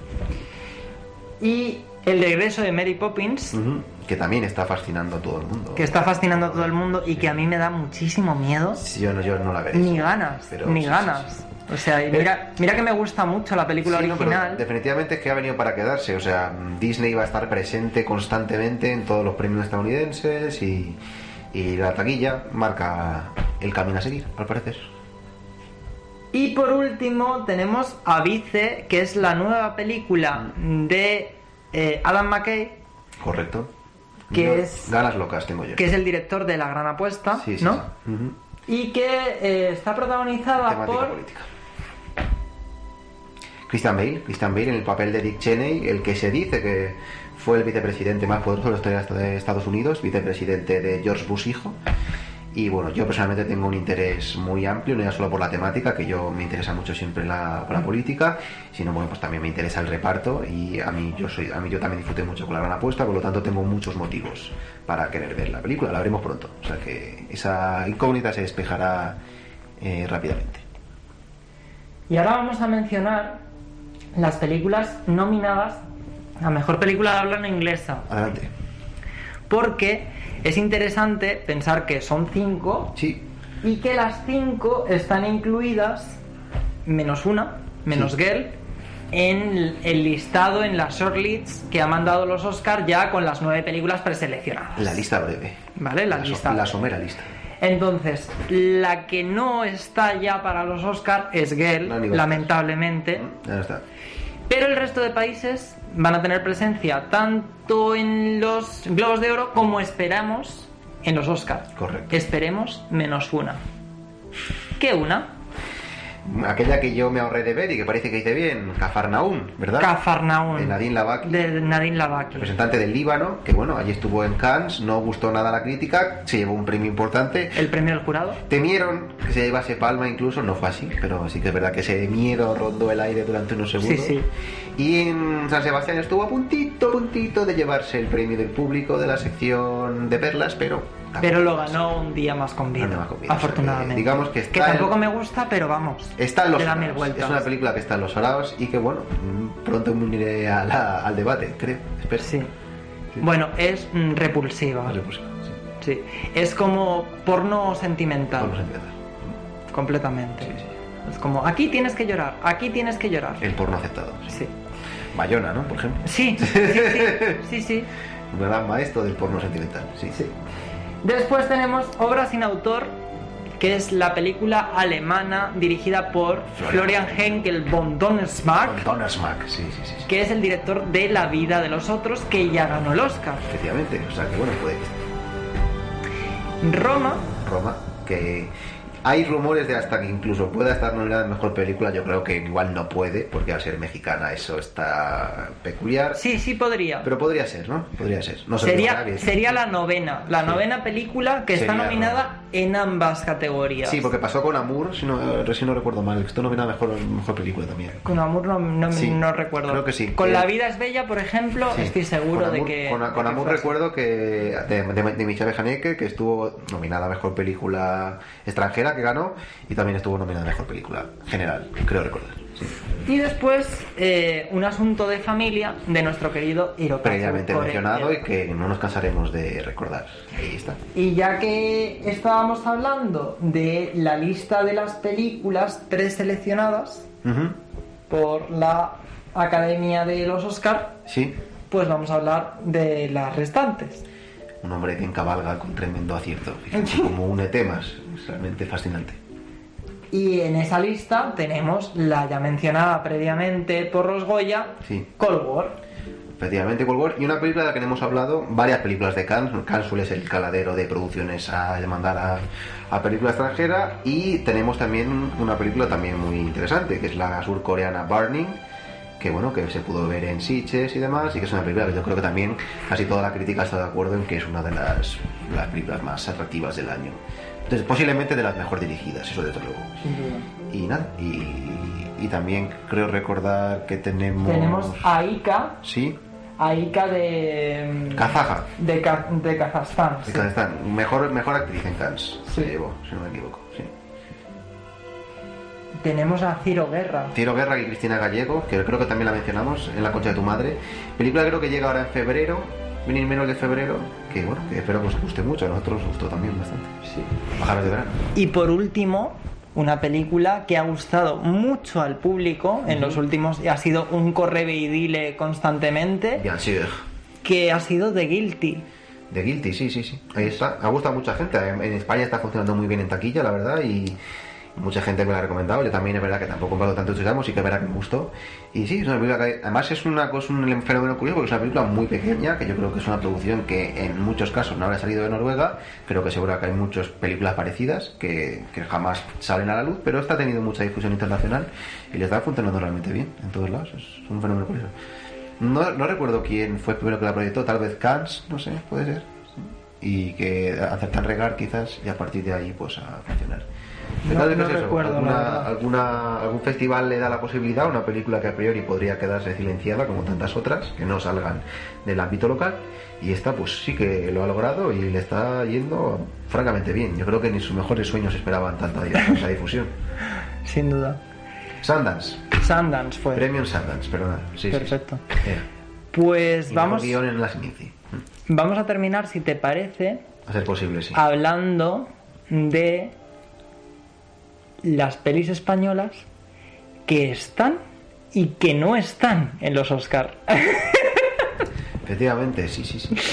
Y El regreso de Mary Poppins, Que también está fascinando a todo el mundo. que está fascinando a todo el mundo y que a mí me da muchísimo miedo. Sí, yo no la veré. Ni ganas, Pero ni sí, ganas. sí, sí. O sea, y mira que me gusta mucho la película Sí, no, pero original. definitivamente es que ha venido para quedarse. O sea, Disney va a estar presente constantemente en todos los premios estadounidenses y la taquilla marca el camino a seguir, al parecer. Y por último tenemos Avice, que es la nueva película de Adam McKay, Correcto. Que es- Ganas locas tengo yo. que es el director de La Gran Apuesta, Sí, sí, ¿no? sí. Ujú. Y que está protagonizada Temática por... política. Christian Bale en el papel de Dick Cheney, el que se dice que fue el vicepresidente más poderoso de la historia de Estados Unidos, vicepresidente de George Bush hijo. Y bueno, yo personalmente tengo un interés muy amplio, no ya solo por la temática, que yo me interesa mucho siempre la política, sino bueno, pues también me interesa el reparto y a mí yo también disfruté mucho con La Gran Apuesta, por lo tanto tengo muchos motivos para querer ver la película, la veremos pronto, o sea que esa incógnita se despejará rápidamente. Y ahora vamos a mencionar las películas nominadas a Mejor Película de Habla No Inglesa. Adelante. Porque es interesante pensar que son 5 Sí, y que las 5 están incluidas, menos una, menos Sí. Girl, en el listado, en las shortlists que ha mandado los Oscars ya con las 9 películas preseleccionadas. la lista breve. ¿Vale? La lista. La somera lista. Entonces, la que no está ya para los Oscars es Girl, No, ni Oscars. lamentablemente. Ya está. Pero el resto de países van a tener presencia tanto en los Globos de Oro como esperamos en los Oscars. Correcto. Esperemos menos una. ¿Qué una? Aquella que yo me ahorré de ver y que parece que hice bien, Cafarnaúm, ¿verdad? Cafarnaúm. De Nadine Lavaki. De Nadine Lavaki. Representante del Líbano, que bueno, allí estuvo en Cannes, no gustó nada a la crítica, se llevó un premio importante. El premio del jurado. Temieron que se llevase palma incluso, no fue así, pero sí que es verdad que ese miedo rondó el aire durante unos segundos. Sí, sí. Y en San Sebastián estuvo a puntito de llevarse el premio del público de la sección de perlas, pero Pero lo ganó Un día más con vida, Un día más con vida, afortunadamente. o sea, digamos que está tampoco me gusta, pero vamos. Está en los le da mil Araos. vueltas. Es una película que está en los Araos y que, bueno, pronto me uniré al debate, creo. Espero. Sí. Bueno, es repulsiva. Vale, pues, sí. Sí. Es como porno sentimental. Vamos a empezar. Completamente. Sí, sí. Es como, aquí tienes que llorar, aquí tienes que llorar. El porno aceptado. Sí. Sí. Bayona, ¿no? Por ejemplo. Sí. Sí. Un gran maestro del porno sentimental. Sí. Sí. Después tenemos Obra sin autor, que es la película alemana dirigida por Florian Henkel von Donnersmarck, Donnersmarck, sí. que es el director de La vida de los otros, que ya ganó el Oscar. Efectivamente, o sea que bueno, puede que Roma, que hay rumores de hasta que incluso pueda estar nominada en mejor película. Yo creo que igual no puede, porque al ser mexicana eso está peculiar. sí podría. Pero podría ser, ¿no? Podría ser. No sé, sería la novena película que está Sería nominada Roma. en ambas categorías. Sí, porque pasó con Amour, si no recuerdo mal, que estuvo nominada mejor película también. Con Amour Sí, no recuerdo. creo que sí. Con La vida es bella, por ejemplo, Sí. estoy seguro de que... Con Amour fue así. recuerdo que de Michelle Haneke, que estuvo nominada a mejor película extranjera, que ganó, y también estuvo nominada a mejor película general, creo recordar. Sí. Y después, Un asunto de familia, de nuestro querido Hirokazu Previamente Koreeda. mencionado y que no nos cansaremos de recordar. Ahí está. Y ya que estábamos hablando de la lista de las películas preseleccionadas Ujú. por la Academia de los Oscar, Sí, pues vamos a hablar de las restantes. un hombre que encabalga con tremendo acierto, fíjate, como une temas, es realmente fascinante. Y en esa lista tenemos la ya mencionada previamente por los Goya, Sí. Cold War. Efectivamente, Cold War, y una película de la que hemos hablado, varias películas de Cannes. Cannes suele ser el caladero de producciones a demandar a película extranjera, y tenemos también una película también muy interesante, que es la surcoreana Burning, que bueno, que se pudo ver en Sitges y demás, y que es una película que yo creo que también casi toda la crítica está de acuerdo en que es una de las películas más atractivas del año. Entonces, posiblemente de las mejor dirigidas, eso desde luego. Sin duda. Y nada, y también creo recordar que Tenemos a Ika, Sí, de... Kazaja. de Kazajstán. De Sí. Kazajstán. Mejor actriz en Cannes Sí. se llevó, si no me equivoco. Sí. Tenemos a Ciro Guerra. Ciro Guerra y Cristina Gallego, que creo que también la mencionamos en La concha de tu madre. Película creo que llega ahora en febrero, venir menos de febrero, que bueno, que espero que os guste mucho, a nosotros nos gustó también bastante. Sí. Pájaros de verano. Y por último, una película que ha gustado mucho al público en los últimos, y ha sido un correveidile constantemente, Bien sûr. que ha sido The Guilty. De Guilty, sí. Ahí está. Ha gustado a mucha gente. En España está funcionando muy bien en taquilla, la verdad, y mucha gente me la ha recomendado. Yo también, es verdad que tampoco me tanto entusiasmo, sí que es verdad que me gustó. Y sí, es una película que además es un fenómeno curioso, porque es una película muy pequeña, que yo creo que es una producción que en muchos casos no habrá salido de Noruega. Creo que seguro que hay muchas películas parecidas que jamás salen a la luz, pero esta ha tenido mucha difusión internacional y le está funcionando realmente bien en todos lados. Es un fenómeno curioso. No recuerdo quién fue el primero que la proyectó, tal vez Cannes, no sé, puede ser. Sí. Y que acertan regar quizás, y a partir de ahí pues a funcionar. No recuerdo, la verdad. Algún festival le da la posibilidad a una película que a priori podría quedarse silenciada, como tantas otras que no salgan del ámbito local, y esta pues sí que lo ha logrado y le está yendo francamente bien. Yo creo que ni sus mejores sueños esperaban tanta difusión. Sin duda. Sundance Fue. Premium Sundance, perdona. Sí, Perfecto. Sí. Pues Y vamos, mejor guión en las Minci. vamos a terminar, si te parece, A ser posible, sí. hablando de las pelis españolas que están y que no están en los Oscar. Efectivamente, sí.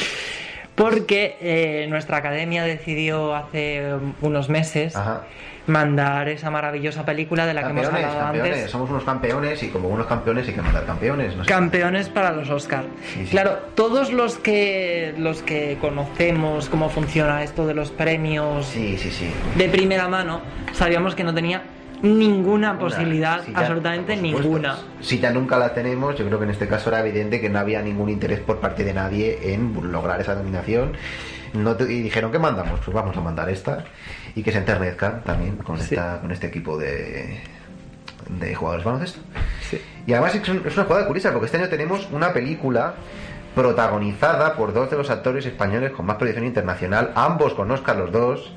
Porque nuestra academia decidió hace unos meses Ajá. mandar esa maravillosa película de la que hemos hablado antes. Somos unos campeones, y como buenos campeones hay que mandar campeones. No sé. Campeones para los Oscar. Sí. Claro, todos los que conocemos cómo funciona esto de los premios Sí. de primera mano, sabíamos que no tenía ninguna posibilidad, Sí, ya, absolutamente por supuesto. ninguna. Si ya nunca la tenemos, yo creo que en este caso era evidente que no había ningún interés por parte de nadie en lograr esa nominación. Y dijeron, ¿qué mandamos? Pues vamos a mandar esta, y que se enternezcan también con este equipo de jugadores de baloncesto. Sí. Y además es una jugada curiosa, porque este año tenemos una película protagonizada por dos de los actores españoles con más proyección internacional, ambos con Oscar los dos.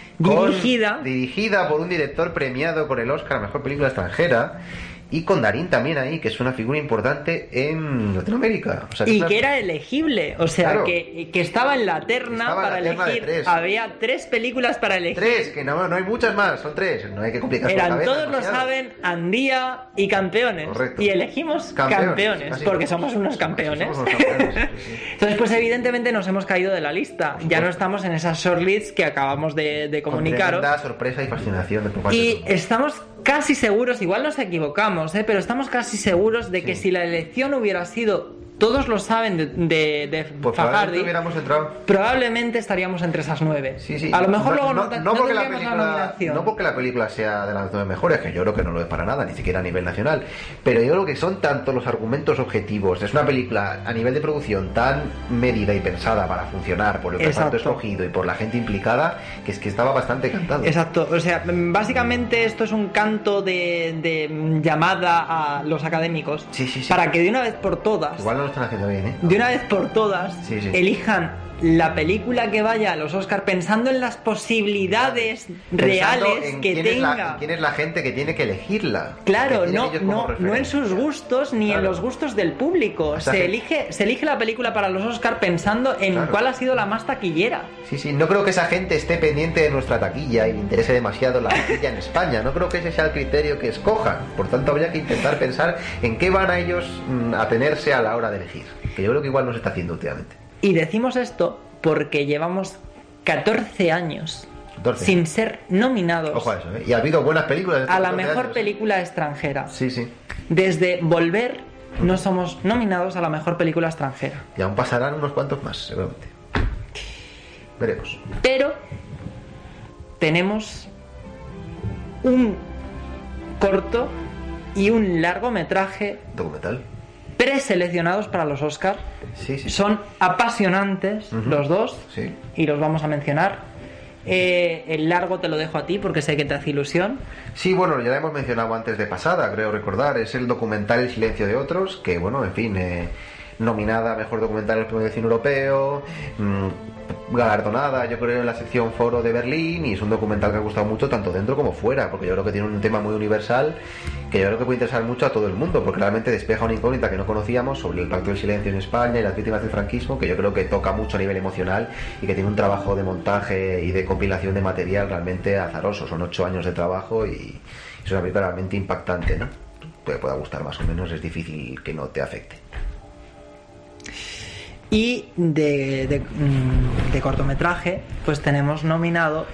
Dirigida por un director premiado con el Oscar a Mejor Película Extranjera, y con Darín también ahí, que es una figura importante en Latinoamérica. O sea, que era elegible, o sea, claro, que estaba en la terna para elegir. Había 3 películas para elegir. 3, que no hay muchas más, son 3, no hay que complicarse la cabeza. Todos demasiado. Lo saben, Andía y Campeones. Correcto. Y elegimos campeones porque somos unos campeones. Entonces, pues evidentemente nos hemos caído de la lista. Ya no estamos en esas shortlists que acabamos de comunicaros. Con tremenda sorpresa y fascinación de y estamos casi seguros, igual nos equivocamos, pero estamos casi seguros de que si la elección hubiera sido, todos lo saben, de pues Fajardi, hubiéramos entrado. Probablemente estaríamos entre esas 9. Sí. A lo mejor luego no porque la película, no porque la película sea de las 9 mejores, que yo creo que no lo es para nada, ni siquiera a nivel nacional, pero yo creo que son tanto los argumentos objetivos. Es una película a nivel de producción tan medida y pensada para funcionar por el reparto escogido y por la gente implicada, que es que estaba bastante cantado. Exacto, o sea, básicamente esto es un canto de llamada a los académicos para que de una vez por todas, igual no lo están haciendo bien, de una vez por todas, elijan la película que vaya a los Oscar pensando en las posibilidades reales que tenga. ¿Quién es la gente que tiene que elegirla? Claro, no en sus gustos ni en los gustos del público. Se elige la película para los Oscar pensando en cuál ha sido la más taquillera. Sí, no creo que esa gente esté pendiente de nuestra taquilla y le interese demasiado la taquilla en España. No creo que ese sea el criterio que escojan. Por tanto, habría que intentar pensar en qué van a ellos a tenerse a la hora de elegir. Que yo creo que igual no se está haciendo últimamente. Y decimos esto porque llevamos 14 años sin ser nominados. Ojo a eso, ¿eh? Y ha habido buenas películas a la mejor película extranjera. Sí. Desde Volver no somos nominados a la mejor película extranjera. Y aún pasarán unos cuantos más, seguramente. Veremos. Pero tenemos un corto y un largometraje documental preseleccionados para los Oscar. Sí. Son apasionantes los dos, y los vamos a mencionar. El largo te lo dejo a ti porque sé que te hace ilusión. Sí, bueno, ya lo hemos mencionado antes de pasada, creo recordar. Es el documental El silencio de otros, que bueno, en fin, nominada a Mejor Documental en el Premio de Cine Europeo, galardonada yo creo en la sección Foro de Berlín, y es un documental que ha gustado mucho tanto dentro como fuera, porque yo creo que tiene un tema muy universal que yo creo que puede interesar mucho a todo el mundo, porque realmente despeja una incógnita que no conocíamos sobre el Pacto del Silencio en España y las víctimas del franquismo, que yo creo que toca mucho a nivel emocional y que tiene un trabajo de montaje y de compilación de material realmente azaroso. Son 8 años de trabajo y es una película realmente impactante, ¿no? Pueda gustar más o menos, es difícil que no te afecte. Y de cortometraje, pues tenemos nominado,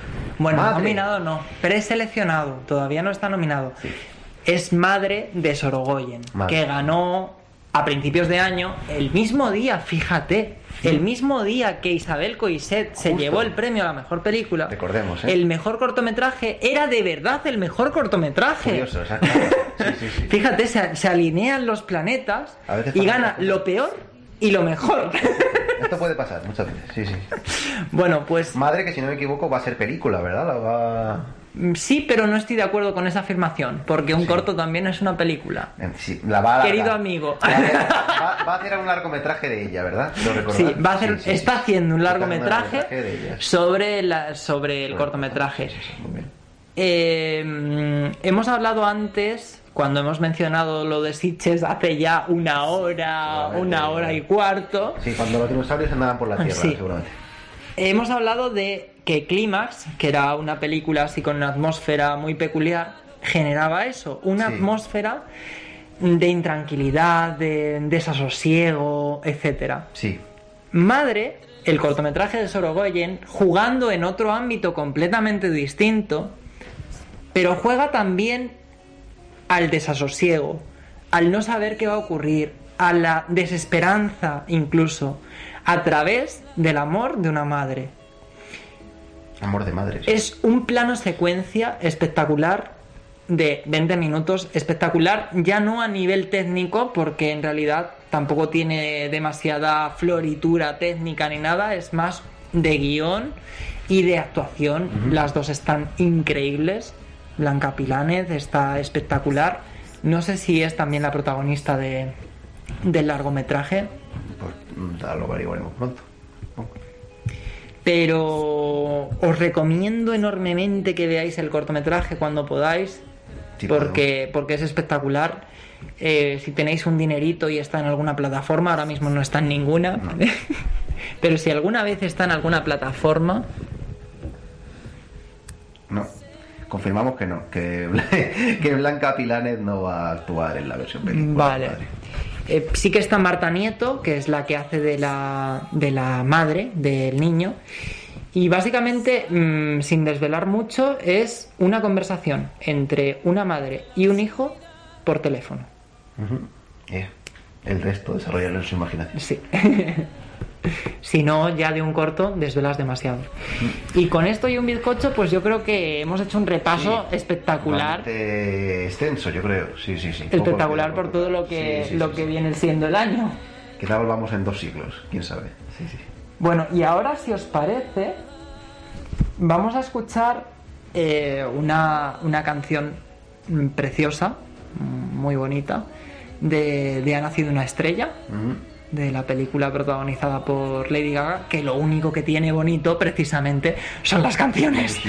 preseleccionado, todavía no está nominado. Sí. Es Madre de Sorogoyen, que ganó a principios de año, el mismo día, fíjate, el mismo día que Isabel Coixet se llevó el premio a la mejor película. Recordemos, el mejor cortometraje era de verdad el mejor cortometraje. Curioso, exacto. Sí. Fíjate, se alinean los planetas y gana lo peor y lo mejor. Esto puede pasar muchas veces, sí. Bueno, pues Madre, que si no me equivoco va a ser película, ¿verdad? Sí, pero no estoy de acuerdo con esa afirmación, porque un corto también es una película. Sí, querido amigo. Va a hacer un largometraje de ella, ¿verdad? Sí, va a hacer, está haciendo un largometraje sobre el cortometraje. Sí, muy bien. Hemos hablado antes, cuando hemos mencionado lo de Sitges hace ya una hora y cuarto. Sí, cuando los dinosaurios andaban por la Tierra, seguramente. Hemos hablado de que Clímax, que era una película así con una atmósfera muy peculiar, generaba eso, una atmósfera de intranquilidad, de desasosiego, etcétera. Sí. Madre, el cortometraje de Sorogoyen, jugando en otro ámbito completamente distinto, pero juega también al desasosiego, al no saber qué va a ocurrir, a la desesperanza incluso, a través del amor de una madre. Amor de madre. Sí. Es un plano secuencia espectacular de 20 minutos, espectacular ya no a nivel técnico, porque en realidad tampoco tiene demasiada floritura técnica ni nada, es más de guión y de actuación. Las dos están increíbles. Blanca Pilánez está espectacular. No sé si es también la protagonista del largometraje. Pues lo averiguaremos pronto. Pero os recomiendo enormemente que veáis el cortometraje cuando podáis, Sí, porque es espectacular. Si tenéis un dinerito y está en alguna plataforma, ahora mismo no está en ninguna, No. pero si alguna vez está en alguna plataforma, No. Confirmamos que no, que Blanca Pilanes no va a actuar en la versión película. vale. Sí que está Marta Nieto, que es la que hace de la madre del niño. Y básicamente, sin desvelar mucho, es una conversación entre una madre y un hijo por teléfono. Ujú. El resto desarrollarlo en su imaginación. Sí. Si no, ya de un corto desvelas demasiado. Y con esto y un bizcocho, pues yo creo que hemos hecho un repaso Sí. espectacular. Bastante extenso, yo creo. Sí. Espectacular por todo lo que Sí. viene siendo el año. Quizá volvamos en 2 siglos, quién sabe. Sí. Bueno, y ahora, si os parece, vamos a escuchar una canción preciosa, muy bonita, de Ha nacido una estrella, Ujú. de la película protagonizada por Lady Gaga, que lo único que tiene bonito, precisamente, son las canciones.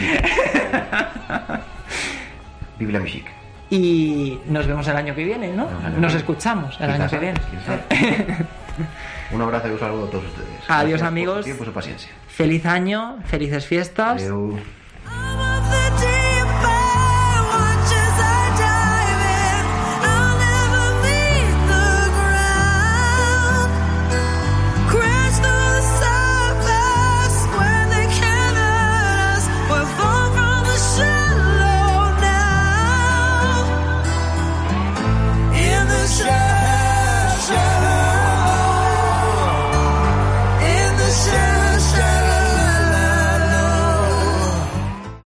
Vive la musique. Y nos vemos el año que viene, ¿no? Nos escuchamos el año que viene. Un abrazo y un saludo a todos ustedes. Adiós, Gracias amigos. por su tiempo y su paciencia. Feliz año, felices fiestas. Adeu.